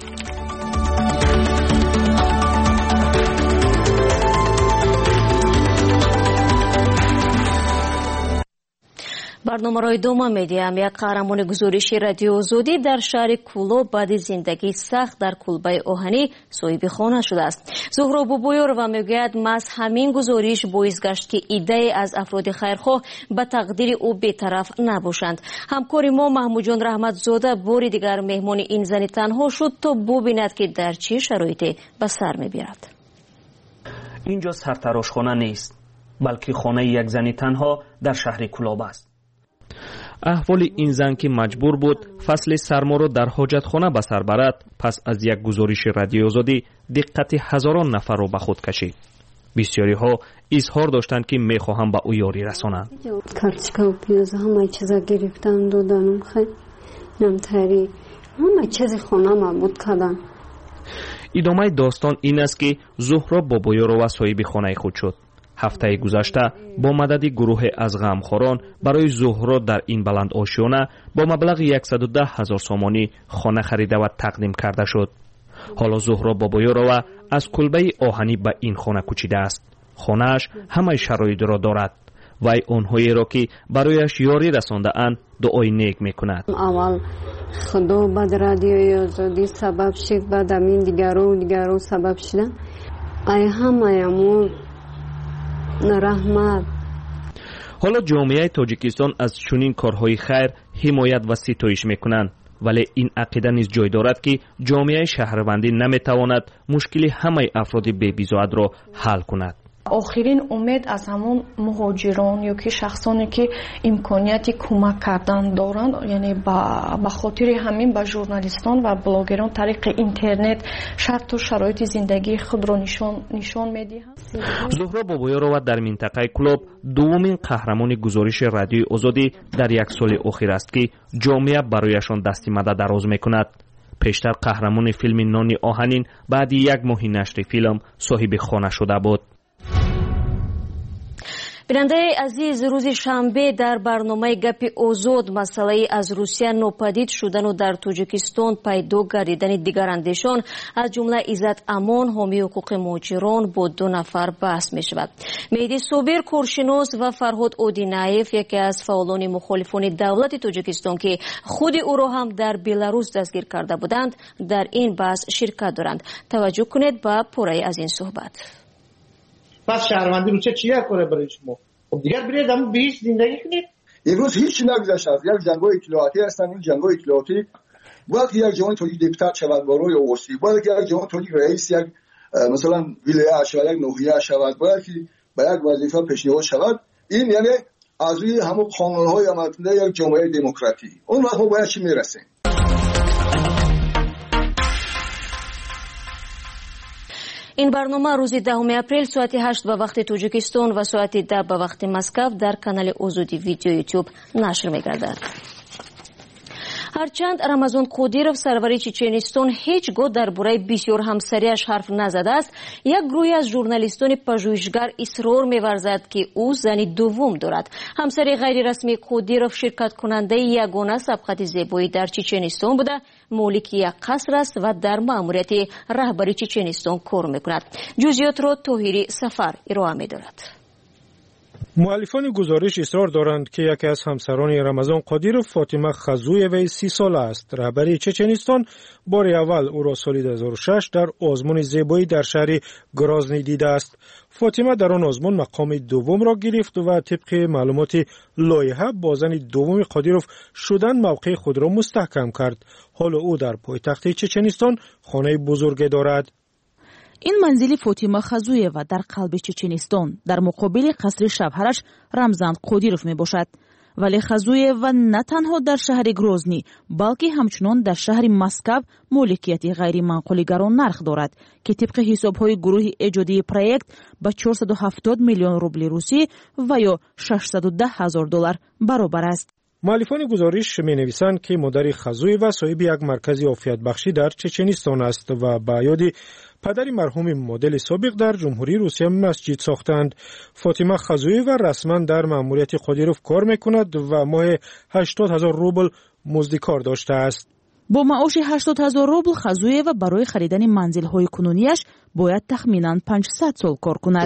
барномарои дома медиам як қаҳрамони гузориши радиои озодӣ дар шаҳри куло баъди зиндагии сахт дар кулбаи оҳанӣ соҳиби хона шудааст. зуҳро бубоёрова мегӯяд маҳз ҳамин гузориш боис гашт ки иддаe аз афроди хайрхоҳ ба тақдири ӯ бетараф набошанд. ҳамкори мо маҳмудҷон раҳматзода бори дигар меҳмони ин зани танҳо шуд то бубинад ки дар чӣ шароите ба сар мебирад. инҷо сартарошхона нест балки хонаи як зани танҳо дар шаҳри кулоб аст. احوال این زن که مجبور بود فصل سرما را در حاجتخانه به سر برد پس از یک گزارش رادیو آزادی دقت هزاران نفر را به خود کشید. بسیاری ها اظهار داشتند که میخواهند به او یاری رسانند. کارچکا و پیاز همه چیزا گرفتن دادن خیلی نمتری همه چیز خانه مربوط کردن. ادامه داستان این است که زهرا بابایارова صاحب خانه خود شد. هفته گذشته با مدد گروه از غمخواران برای زهرا در این بلند آشیانه با مبلغ صد و ده هزار سومانی خانه خریده و تقدیم کرده شد. حالا زهرا بابایارова از کلبه آهنی به این خانه کوچیده است. خانه‌اش همه شرایط را دارد. وی آنهایی را که برایش یاری رسانده اند دعای نیک میکند. اول خدا بعد رادیوی آزادی سبب شد بعد همین دیگرو دیگرو سبب شدن. ای همه امور رحمت. حالا جامعه تاجیکستان از چنین کارهای خیر حمایت و ستایش میکنند ولی این عقیده نیز جای دارد که جامعه شهروندی نمیتواند مشکل همه افراد بی‌بیزاد را حل کند. آخرین امید از همون مهاجران یا که شخصانی که امکانیت کمک کردن دارند یعنی به خاطر همین به ژورنالیستان و بلاگران طریق اینترنت شرط و شرایط زندگی خود را نشان نشان میدهند. زهرا بابایارova در منطقه کلوب دومین قهرمان گزارش رادیوی آزادی در یک سال اخیر است که جامعه برایشان دست مدد دراز میکند. پیشتر قهرمان فیلم نان آهنین بعد یک ماه نشر فیلم صاحب خانه شده بود. بیننده عزیز، روز شنبه در برنامه گپ آزاد مسئله از روسیه ناپدید شدن و در تاجیکستان پیدا گردیدن دیگر اندیشان از جمله عزت امان حامی حقوق مهاجران با دو نفر بحث می شود. مهدی صابر کارشناس و فرهاد اودینایف یکی از فعالان مخالفان دولت تاجیکستان که خود او را هم در بلاروس دستگیر کرده بودند در این بحث شرکت دارند. توجه کنید به پاره از این صحبت. پس شهروندی روسیه چیه کنه برای شما؟ خب دیگر برید هم به هیچ زندگی کنید. امروز هیچ نگذشت از یک جنگ‌های اطلاعاتی هستن. این جنگ‌های اطلاعاتی وقتی یک جوان تاجیک دپوتات شود برای اوسی، وقتی یک جوان تاجیک رئیس یک مثلا ولایت شود، یک ناحیه شود، وقتی به یک وظیفه پیشنهاد شود، این یعنی از روی همون قانون‌های عملکننده یک جامعه دموکراتی. اون وقت ما باید چی میرسیم؟ این برنامه روز دهم اپریل ساعت هشت به وقت تاجیکستان و ساعت ده به وقت مسکو در کانال آزادی ویدیو یوتیوب نشر می‌گردد. هرچند رمضان قادیرов سروری چچنستان هیچگاه درباره بسیار همسریش حرف نزده است، یک گروهی از ژورنالیستان پژوهشگر اصرار می‌ورزد که او زنی دوم دارد. همسر غیر رسمی قادیرov شرکت کننده یگانه سبقت زیبایی در چچنستان بوده، مالک یک قصر است و در مأموریت رهبری چچنستان کار می‌کند. جزئیات را طاهری سفر ارائه می‌دهد. مؤلفان گزارش اصرار دارند که یکی از همسران رمضان قادیرov فاطمه خزویوی سی ساله است. رهبری چچنستان بار اول او را سال دو هزار و شش در آزمون زیبایی در شهر گرازنی دیده است. فاطمه در آن آزمون مقام دوم را گرفت و طبق معلومات لایحه با زن دوم قادیرov شدن موقع خود را مستحکم کرد. حال او در پایتخت چچنستان خانه بزرگی دارد. این منزل فاطمه خزویوی در قلب چچنستان در مقابل قصر شوهرش رمزان قادیرov می باشد. ولی خزویوی نه تنها در شهر گروزنی بلکه همچنان در شهر مسکو مالکیت غیر منقولگران نرخ دارد که طبق حساب‌های گروه ایجادی پروژه با چهارصد و هفتاد میلیون روبل روسی و یا ششصد و ده هزار دلار برابر است. مؤلفان گزارش می نویسند که مادر خزویوی صاحب یک مرکز عافیت بخشی در چچنستان است و با یاد پدر مرحوم مدل سابق در جمهوری روسیه مسجد ساختند. فاطمه خزویوی رسما در مأموریت قادیرov کار میکند و ماه هشتاد هزار روبل مزد کار داشته است. با معاش هشتاد هزار روبل خزویوی برای خریدن منزل‌های کنونیش باید تخمیناً پانصد سال کار کند.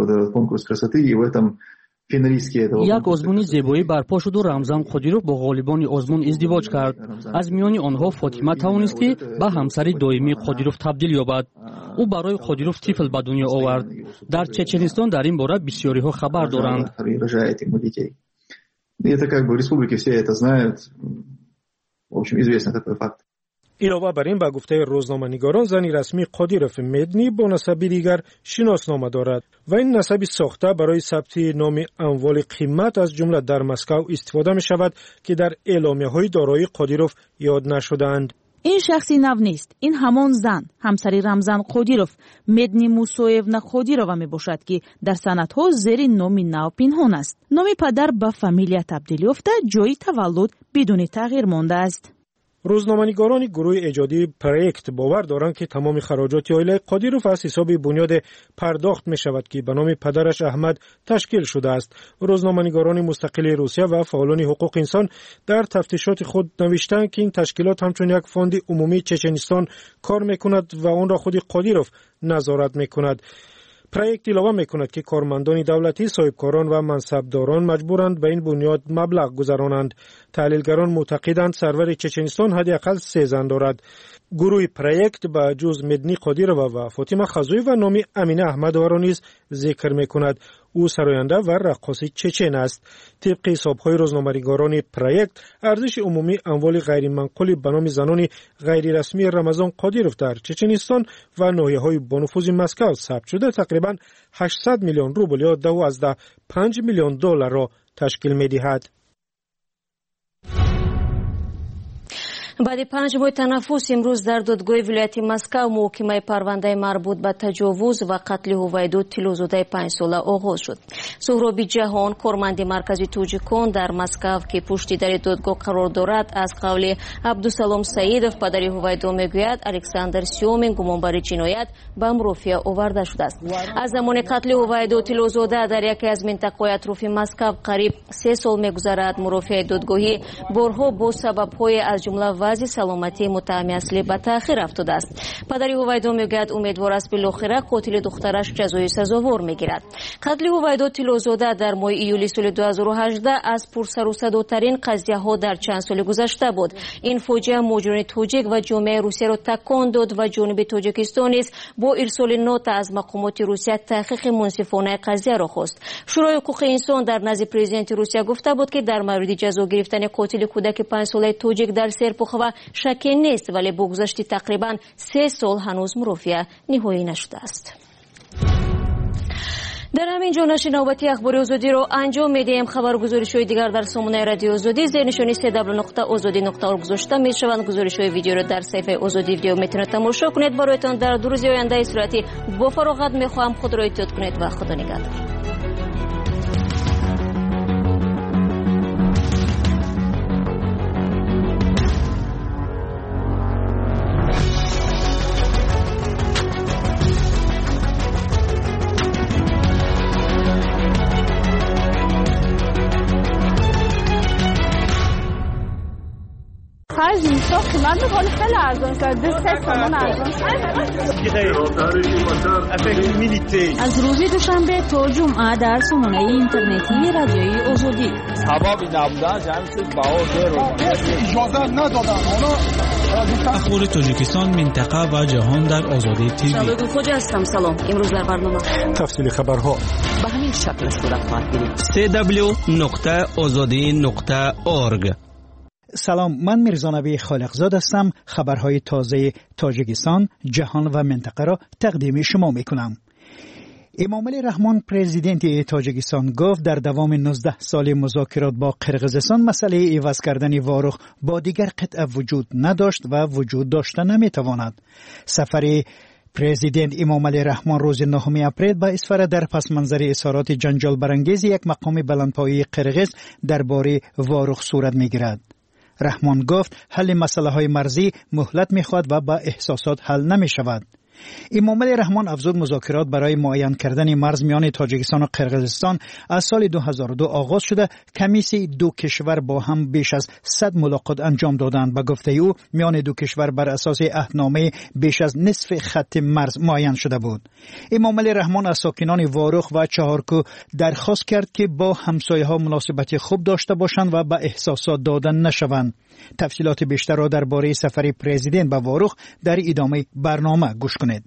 یک آزمون زیبایی برپا شد و رمضان قادیرov با غالبان آزمون ازدواج کرد. از میان آنها فاطمه توانست که به همسر دائمی قادیرov تبدیل یابد. او برای قادیرov طفل به دنیا آورد. در چچنستان در این باره بسیاری ها خبر دارند. علاوه بر این به گفته روزنامه‌نگاران زنی رسمی قادیرov مدنی با نسبی دیگر شناسنامه دارد و این نسبی ساخته برای ثبت نام اموال قیمت از جمله در مسکو استفاده می شود که در اعلامیه‌های دارایی قادیرov یاد نشدند. این شخصی نو نیست. این همان زن همسری رمضان قادیرov مدنی موسویونا قادیرova می باشد که در سندها زیر نامی نو پنهان است. نام پدر به فامیلیا تبدیل یافته، جای تولد بدون تغییر مانده است. روزنامه‌نگاران گروه ایجادی پروژه باور دارند که تمام خراجات عائله قادیرov از حساب بنیاد پرداخت می شود که به نام پدرش احمد تشکیل شده است. روزنامه‌نگاران مستقل روسیه و فعالان حقوق انسان در تفتیشات خود نوشتند که این تشکیلات همچون یک فاند عمومی چچنستان کار می کند و آن را خود قادیرov نظارت می کند. پروژه علاوه می‌کند که کارمندان دولتی، صاحبکاران و منصبداران مجبورند به این بنیاد مبلغ گذرانند. تحلیلگران معتقدند سرور چچنستان حداقل سه زن دارد. گروه پروژه با جز مدنی قادیرov و فاطمه خزویوی و نامی امینه احمدova را نیز ذکر می‌کند. او سراینده و رقاص چچن است. طبق حساب‌های روزنامه‌نگاران پروژه ارزش عمومی اموال غیر منقول به نام زنان غیر رسمی رمضان قادیرov در چچنستان و ناحیه‌های با نفوذ مسکو ثبت شده تقریباً هشتصد میلیون روبل یا دوازده و پنج میلیون دلار را تشکیل می‌دهد. баъди панҷ моҳи танаффус имрӯз дар додгоҳи вилояти Москав муҳокимаи парвандаи марбут ба таҷовуз ва қатли Ҳувайдо Тиллозодаи панҷсола оғоз шуд. Суҳроби Ҷаҳон, корманди маркази Тоҷикон дар Москав, ки пушти дари додгоҳ қарор дорад, аз қавли Абдусалом Саидов, падари Ҳувайдо, мегӯяд Александр Сёмин гумонбари ҷиноят ба мурофиа оварда шудааст. аз замони қатли Ҳувайдо Тиллозода дар яке аз минтақаҳои атрофи Москав қариб се сол мегузарад. мурофиаи додгоҳӣ борҳо бо сабабҳое аз ҷумла вазъи саломатии муттаҳами аслӣ ба таъхир афтодааст. падари Ҳувайдо мегӯяд умедвор аст билохира қотили духтараш ҷазои сазовор мегирад. қатли Ҳувайдо Тиллозода дар моҳи июли соли ду ҳазору ҳаждаҳ аз пурсарусадотарин қазияҳо дар чанд соли гузашта буд. ин фоҷиа муҳоҷирони тоҷик ва ҷомеаи Русияро такон дод ва ҷониби Тоҷикистон низ бо ирсоли нота аз мақомоти Русия таҳқиқи мунсифонаи қазияро хост. шӯрои ҳуқуқи инсон дар назди президенти Русия гуфта буд, ки дар мавриди ҷазо гирифтани қотили кӯдаки панҷсолаи тоҷик дар Серпухова шакке нест, вале бо гузашти тақрибан се сол ҳанӯз мурофиа ниҳоӣ нашудааст. дар ҳамин ҷо нашри навбати ахбори озодиро анҷом медиҳем. хабаргузоришҳои дигар дар сомонаи радиои озодӣ зернишони се дабл ю нуқта озодӣ нуқта орг гузошта мешаванд. гузоришҳои видеоро дар саҳифаи озодӣ видео метавонед тамошо кунед. бароятон дар ду рӯзи ояндаи сурати бо фароғат мехоҳам. худро эҳтиёт кунед ва худо нигаҳдор. خرج میساخت من به حال خیلی ارزان شد دو سه تومان ارزان از روز دوشنبه تا جمعه در سامانه اینترنتی رادیوی آزادی سببی نبودن جمع شد بها زیر اجازه ندادن حالا اخبار تاجیکستان منطقه و جهان در آزادی تیوی. شالودو خوجا هستم. سلام. امروز در برنامه تفصیل خبرها به همین شکل صورت خواهد گرفت. سی دبلیو نقطه آزادی نقطه اورگ. سلام، من میرزانبی خالقزاد هستم. خبرهای تازه تاجیکستان، جهان و منطقه را تقدیم شما میکنم. امامعلی رحمان پرزیدنت تاجیکستان گفت در دوام نوزده سال مذاکرات با قرقیزستان مسئله عوض کردن واروخ با دیگر قطعه وجود نداشت و وجود داشته نمیتواند. سفر پرزیدنت امامعلی رحمان روز نهم اپریل به اصفهان در پس منظر اظهارات جنجال برانگیز یک مقام بلندپایه قرقیز درباره واروخ صورت میگیرد. رحمان گفت حل مسئله های مرزی مهلت میخواد و با احساسات حل نمی شود. امامعلی رحمان افزود مذاکرات برای معین کردن مرز میان تاجیکستان و قرقیزستان از سال دو هزار و دو آغاز شده. کمیسی دو کشور با هم بیش از صد ملاقات انجام دادند. به گفته او میان دو کشور بر اساس عهدنامه بیش از نصف خط مرز معین شده بود. امامعلی رحمان از ساکنان واروخ و چهارکو درخواست کرد که با همسایه ها مناسبت خوب داشته باشند و به احساسات دادن نشوند. تفصیلات بیشتر را درباره سفر پرزیدنت به واروخ در ادامه برنامه گوش کنید.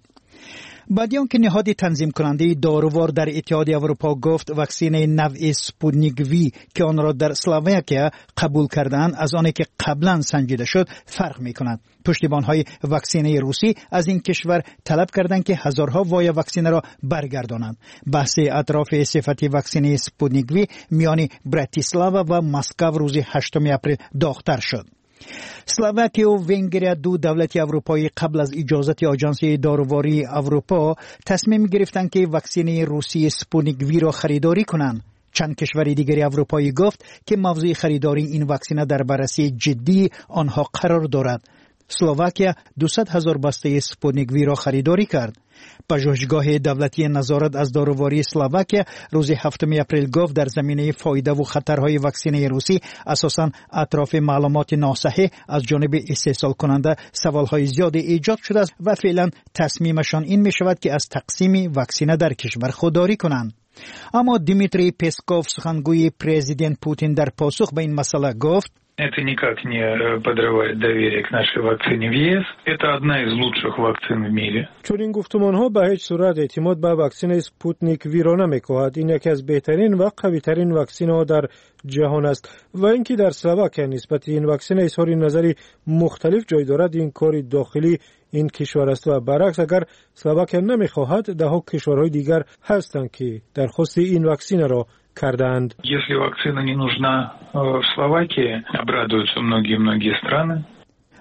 بعد آنکه نهاد تنظیم کننده دارووار در اتحاد اروپا گفت واکسن نوع سپوتنیک وی که آن را در اسلواکیا قبول کردند از آنی که قبلا سنجیده شد فرق می‌کند. پشتیبان‌های واکسن روسی از این کشور طلب کردند که هزارها وای واکسن را برگردانند. بحث اطراف صفت واکسن سپوتنیک وی میان براتیسلاوا و مسکو روز هشتم اپریل داغ‌تر شد. اسلواکیا و ونگریا دو دولت اروپایی قبل از اجازت آژانس داروواری اروپا تصمیم گرفتند که واکسن روسی سپوتنیک وی را خریداری کنند. چند کشور دیگری اروپایی گفت که موضوع خریداری این واکسن در بررسی جدی آنها قرار دارد. اسلواکیا دویست هزار بسته سپوتنیک وی را خریداری کرد. پژوهشگاه دولتی نظارت از داروواری اسلواکیا روز هفتم اپریل گفت در زمینه فایده و خطرهای واکسن روسی اساساً اطراف معلومات ناصحیح از جانب استحصال کننده سوالهای زیادی ایجاد شده است و فعلا تصمیمشان این می شود که از تقسیم واکسن در کشور خودداری کنند. اما دیمیتری پسکوف سخنگوی پرزیدنت پوتین در پاسخ به این مسئله گفت Это никак не подрывает доверие к нашей вакцине в ЕС. Это одна из лучших вакцин в мире. چون این گفتمان‌ها به هیچ صورت اعتماد به واکسن سپوتنیک وی را نمی‌کند. این یکی از بهترین و قوی‌ترین واکسن‌ها در جهان است و اینکه در اسلواکیا نسبت این واکسن اظهار نظری مختلف جای دارد این کار داخلی این کشور است و برعکس اگر اسلواکیا نمی‌خواهد ده کشورهای دیگر هستند که درخواست این واکسن را کردند. Если вакцина не нужна в Словакии, обрадуются многие-многие страны.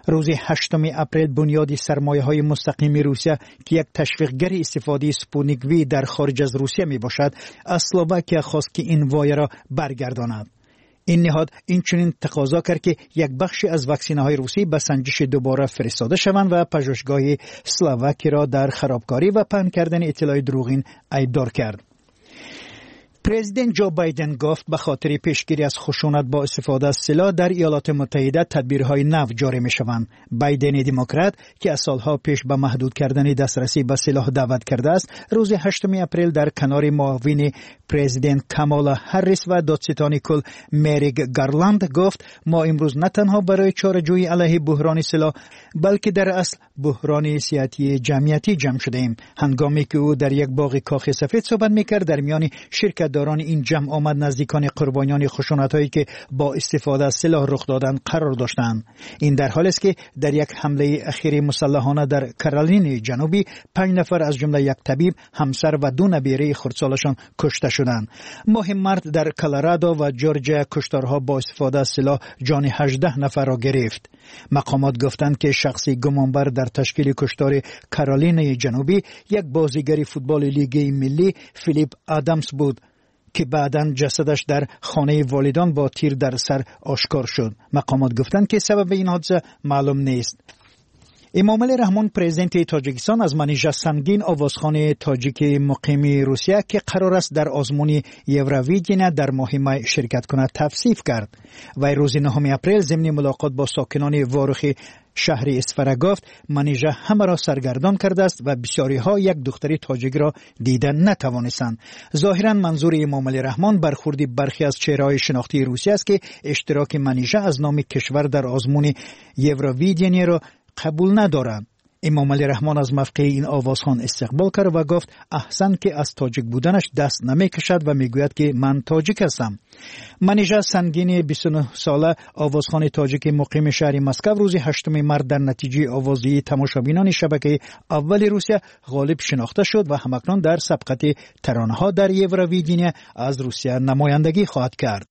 روز هشتم اپریل بنیاد سرمایه‌های مستقیم روسیه که یک تشویقگر استفاده سپوتنیک وی در خارج از روسیه می باشد، از اسلواکیا خواست که این وایه را برگرداند. این نهاد این چنین تقاضا کرد که یک بخشی از واکسین‌های روسی به سنجش دوباره فرستاده شوند و پژوهشگاه اسلواکی را در خرابکاری و پهن کردن اطلاع دروغین ایبدار کرد. پرزیدنت جو بایدن گفت به خاطر پیشگیری از خشونت با استفاده از سلاح در ایالات متحده تدبیرهای نو جاری می شوند. بایدن دموکرات که از سالها پیش به محدود کردن دسترسی به سلاح دعوت کرده است، روز هشتم اپریل در کنار معاون پرزیدنت کامالا هریس و دادستان کل مریک گارلند گفت ما امروز نه تنها برای چاره‌جویی علیه بحران سلاح بلکه در اصل بحران سیاسی جمعیتی جمع شده ایم. هنگامی که او در یک باغ کاخ سفید صحبت میکرد، در میان شرکت داران این جمع آمد نزدیکان قربانیان خشونت‌هایی که با استفاده از سلاح رخ دادند قرار داشتند. این در حالی است که در یک حمله اخیر مسلحانه در کارولین جنوبی پنج نفر از جمله یک طبیب، همسر و دو نبیره خردسالشان کشته شدند. ماه مارس در کلرادو و جورجیا کشتارها با استفاده از سلاح جان هجده نفر را گرفت. مقامات گفتند که شخصی گمانبر در تشکیل کشتار کارولین جنوبی یک بازیگر فوتبال لیگ ملی فیلیپ آدامز بود که بعداً جسدش در خانه والدان با تیر در سر آشکار شد. مقامات گفتند که سبب این حادثه معلوم نیست. امامعلی رحمان پرزیدنت تاجیکستان از منیژه سنگین آوازخوان تاجیک مقیم روسیه که قرار است در آزمون یورویدین در ماه می شرکت کند توصیف کرد. و روز نهم اپریل ضمن ملاقات با ساکنان واروخ شهر اسفره گفت منیژه همه را سرگردان کرده است و بسیاری ها یک دختری تاجیک را دیدن نتوانستند. ظاهرا منظور امامعلی رحمان برخوردی برخی از چهره‌های شناختی روسیه است که اشتراک منیژه از نام کشور در آزمون یورویدین را قبول ندارند. امامعلی رحمان از موقع این آوازخوان استقبال کرد و گفت احسن که از تاجیک بودنش دست نمی کشد و میگوید که من تاجیک هستم. منیژه سنگین بیست و نه ساله آوازخوان تاجیک مقیم شهر مسکو روز هشتم مارس در نتیجه آوازی تماشابینان شبکه اول روسیه غالب شناخته شد و همکنون در سبقت ترانه‌ها در یورویدین از روسیه نمایندگی خواهد کرد.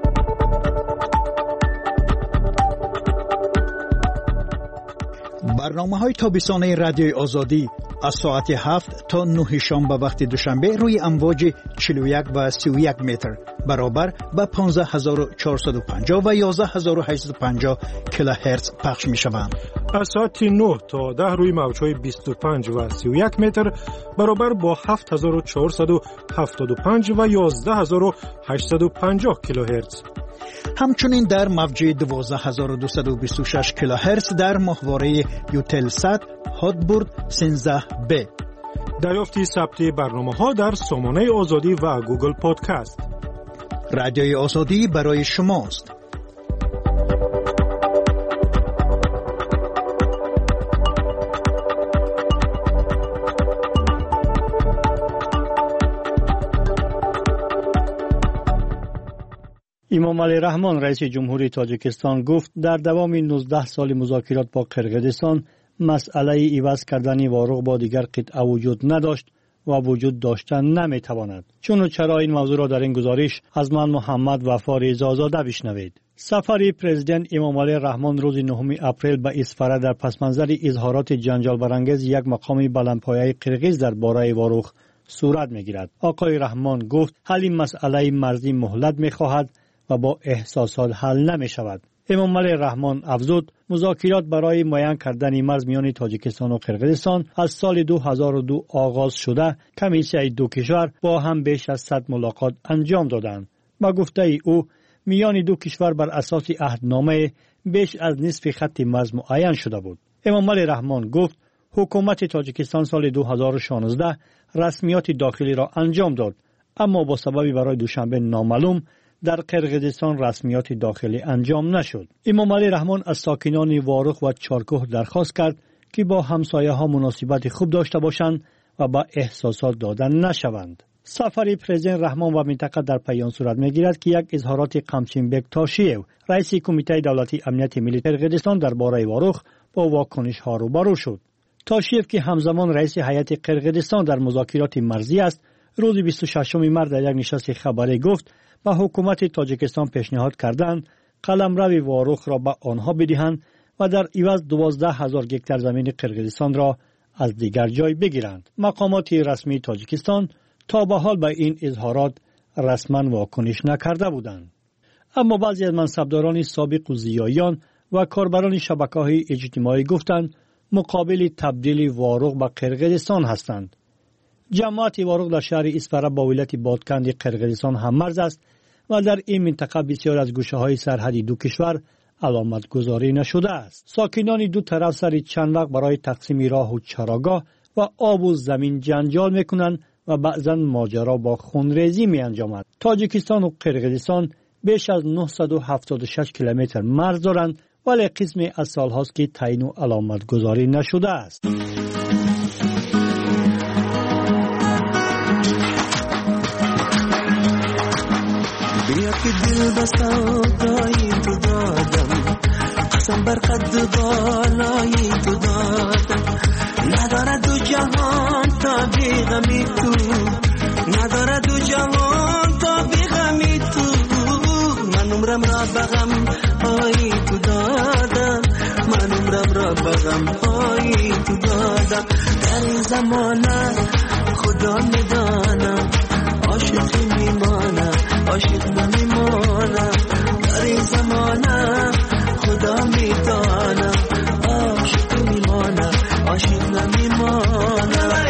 برنامه‌های تابستانه رادیوی آزادی از ساعت هفت تا نه شام به وقت دوشنبه روی امواج چهل و یک و سی و یک متر برابر به پانزده هزار و چهارصد و پنجاه و یازده هزار و هشتصد و پنجاه کیلوهرتز پخش می‌شوند. از ساعت نه تا ده روی موج‌های بیست و پنج و سی و یک متر برابر با هفت هزار و چهارصد و هفتاد و پنج و یازده هزار و هشتصد و پنجاه کیلوهرتز. همچنین در موج دوازده هزار و دویست و بیست و شش کیلوهرتز در ماهواره یوتلسات هاتبورد سیزده بی. دریافت ثبت برنامه‌ها در سامانه آزادی و گوگل پادکست. رادیوی آزادی برای شماست. امامعلی رحمان رئیس جمهوری تاجیکستان گفت در دوام نوزده سال مذاکرات با قرقیزستان مسئله عوض کردن واروق با دیگر قطعه وجود نداشت و وجود داشتن نمیتواند. چون و چرا این موضوع را در این گزارش از من محمد وفا رضازاده بشنوید. سفر پرزیدنت امامعلی رحمان روز نهم اپریل به اسفره در پسمنظر اظهارات جنجال برانگیز یک مقام بلندپایه قرقیز در باره واروق صورت میگیرد. آقای رحمان گفت حل این مسئله مرزی مهلت میخواهد و با احساسات حل نمی شود. امامعلی رحمان افزود مذاکرات برای معین کردن مرز میان تاجیکستان و قرقیزستان از سال دو هزار و دو آغاز شده کمیسیون دو کشور با هم بیش از صد ملاقات انجام دادند. با گفته او میان دو کشور بر اساس عهدنامه بیش از نصف خط مرز معین شده بود. امامعلی رحمان گفت حکومت تاجیکستان سال دو هزار و شانزده رسمیات داخلی را انجام داد، اما با سببی برای دوشنبه نامعلوم در قرقیزستان رسمیات داخلی انجام نشد. امامعلی رحمان از ساکنان واروق و چارکوه درخواست کرد که با همسایه ها مناسبت خوب داشته باشند و با احساسات دادن نشوند. سفر پرزیدنت رحمان و منطقه در پیان صورت میگیرد که یک اظهارات قمچینبک تاشیو رئیس کمیته دولتی امنیت ملی قرقیزستان درباره واروق با واکنش ها روبرو شد. تاشیف که همزمان رئیس هیئت قرقیزستان در مذاکرات مرزی است، روز بیست و ششم مارس در یک نشست خبری گفت به حکومت تاجیکستان پیشنهاد کردند قلمرو واروق را به آنها بدهند و در عوض دوازده هزار گکتار زمین قرقیزستان را از دیگر جای بگیرند. مقامات رسمی تاجیکستان تا به حال به این اظهارات رسما واکنش نکرده بودند. اما بعضی از منصبداران سابق و زیایان و کاربران شبکه‌های اجتماعی گفتند مقابل تبدیل واروق به قرقیزستان هستند. جماعت واروق در شهر اسفره با ولایت بادکند قرقیزستان هم مرز است و در این منطقه بسیار از گوشه‌های سرحدی دو کشور علامت گذاری نشده است. ساکنان دو طرف سر چند وقت برای تقسیم راه و چراگاه و آب و زمین جنجال میکنند و بعضا ماجرا با خونریزی می انجامد. تاجیکستان و قرقیزستان بیش از نهصد و هفتاد و شش کیلومتر مرز دارند ولی قسمی از سال هاست که تعیین و علامت گذاری نشده است. بیا که دل بسودایی تو دادم، قسم بر قد بالایی تو دادم، نداره دو جهان تا بی غمی تو، نداره دو جهان تا بی غمی تو، من عمرم را بغم آی تو دادم، من عمرم را بغم آی تو دادم، در این زمانه خدا میدانم عاشق میمانم، عاشق نمیمانم، در این زمانه خدا میدانم عاشق میمانم، عاشق نمیمانم.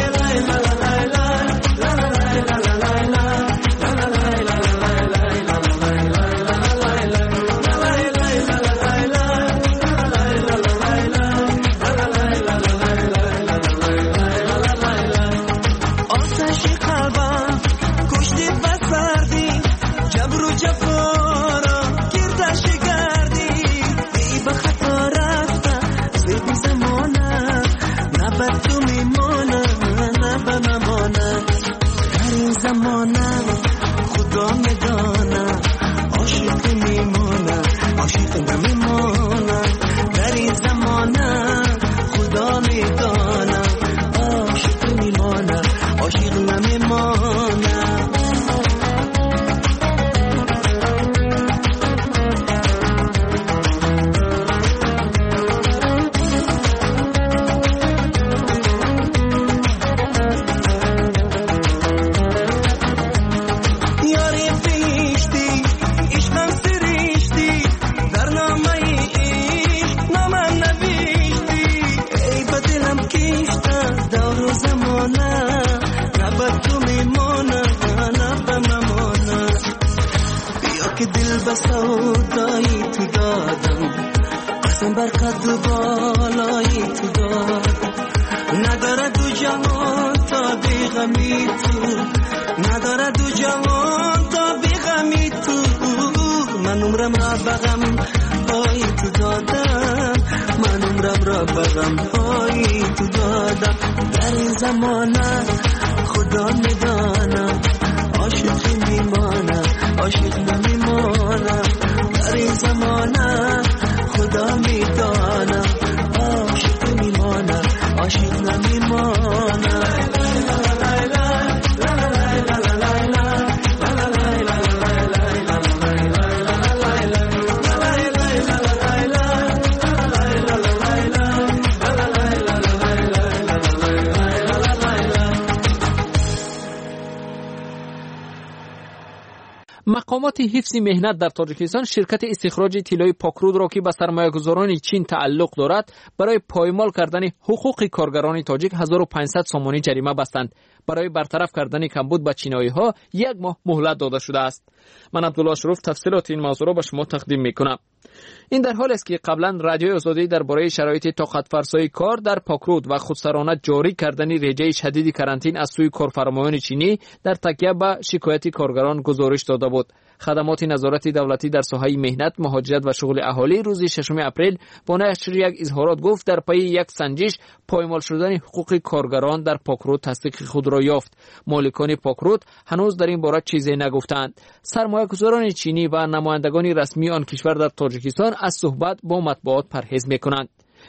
مقامات حفظ مهنت در تاجیکستان شرکت استخراج طلای پاکرود را که به سرمایه‌گذاران چین تعلق دارد برای پایمال کردن حقوق کارگران تاجیک هزار و پانصد سومانی جریمه بستند. برای برطرف کردن کمبود به چینایی‌ها یک ماه مهلت داده شده است. من عبدالله شروف تفصیلات این موضوع را به شما تقدیم می‌کنم. این در حالی است که قبلا رادیوی آزادی درباره شرایط طاقت فرسای کار در پاکرود و خودسرانه جاری کردن رژه شدید کرانتین از سوی کارفرمایان چینی در تکیه به شکایت کارگران گزارش داده بود. خدمات نظارت دولتی در ساحه مهنت، مهاجرت و شغل اهالی روز ششم اپریل با نشر یک اظهارات گفت در پی یک سنجش پایمال شدن حقوق کارگران در پاکرود تصدیق خود را یافت. مالکان پاکرود هنوز در این باره چیزی نگفتند. سرمایه‌گذاران چینی و نمایندگان رسمی آن کشور در تاجیکستان از صحبت با مطبوعات پرهیز می‌کنند.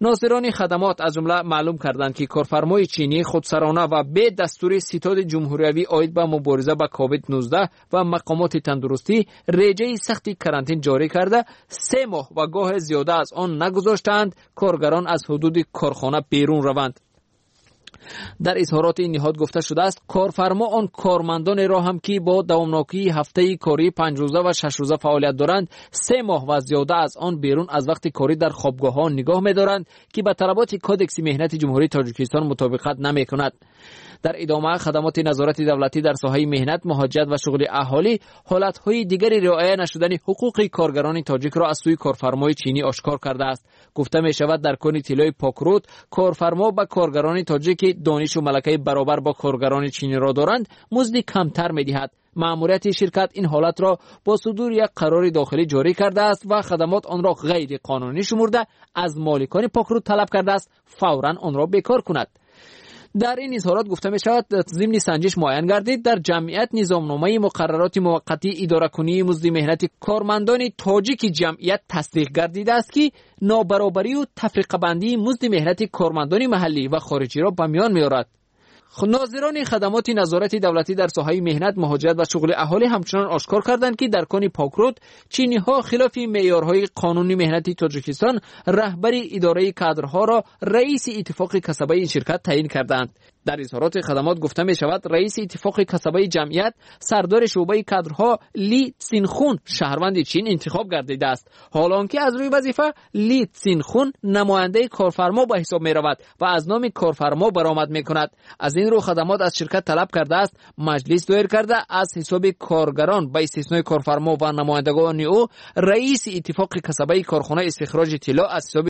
ناظران خدمات از جمله معلوم کردند که کارفرمای چینی خودسرانه و به دستور ستاد جمهوریوی عاید به مبارزه با کووید نوزده و مقامات تندرستی رژه سختی کرانتین جاری کرده سه ماه و گاه زیاده از آن نگذاشتند کارگران از حدود کارخانه بیرون روند. در اظهارات این نهاد گفته شده است کارفرما آن کارمندان را هم که با دوامناکی هفته کاری پنج روزه و شش روزه فعالیت دارند سه ماه و زیاده از آن بیرون از وقت کاری در خوابگاه ها نگاه می دارند که به طلبات کودکس مهنت جمهوری تاجیکستان مطابقت نمی کند. در ادامه خدمات نظارت دولتی در ساحه مهنت، مهاجرت و شغل اهالی حالت‌های دیگری رعایت نشدن حقوق کارگران تاجیک را از سوی کارفرمای چینی آشکار کرده است. گفته می شود در کن طلای پاکرود کارفرما با کارگران تاجیک دانش و ملکه برابر با کارگران چینی را دارند مزد کمتر می دهد. مأموریت شرکت این حالت را با صدور یک قرار داخلی جاری کرده است و خدمات آن را غیر قانونی شمرده از مالکان پاکرود طلب کرده است فوراً آن را بیکار کند. در این اظهارات گفته می شود ضمن سنجش معین گردید در جمعیت نظامنامه مقررات موقتی اداره کنی مزد مهنت کارمندان تاجیک جمعیت تصدیق گردیده است که نابرابری و تفریقه بندی مزد مهنت کارمندان محلی و خارجی را به میان می آورد. ناظران خدمات نظارت دولتی در ساحه مهنت، مهاجرت و شغل اهالی همچنان آشکار کردند که در کن پاکرود چینی ها خلاف معیارهای قانونی مهنت تاجیکستان رهبری اداره کادرها را رئیس اتفاق کسبه این شرکت تعیین کردند. در اظهارات خدمات گفته می شود رئیس اتفاق کسبه جمعیت سردار شعبه کادرها لی تسینخون شهروند چین انتخاب گردیده است، حالانکه از روی وظیفه لی تسینخون نماینده کارفرما به حساب می رود و از نام کارفرما برآمد می کند. از این رو خدمات از شرکت طلب کرده است مجلس دایر کرده از حساب کارگران به استثنای کارفرما و نمایندگان او رئیس اتفاق کسبه کارخانه استخراج طلا از حساب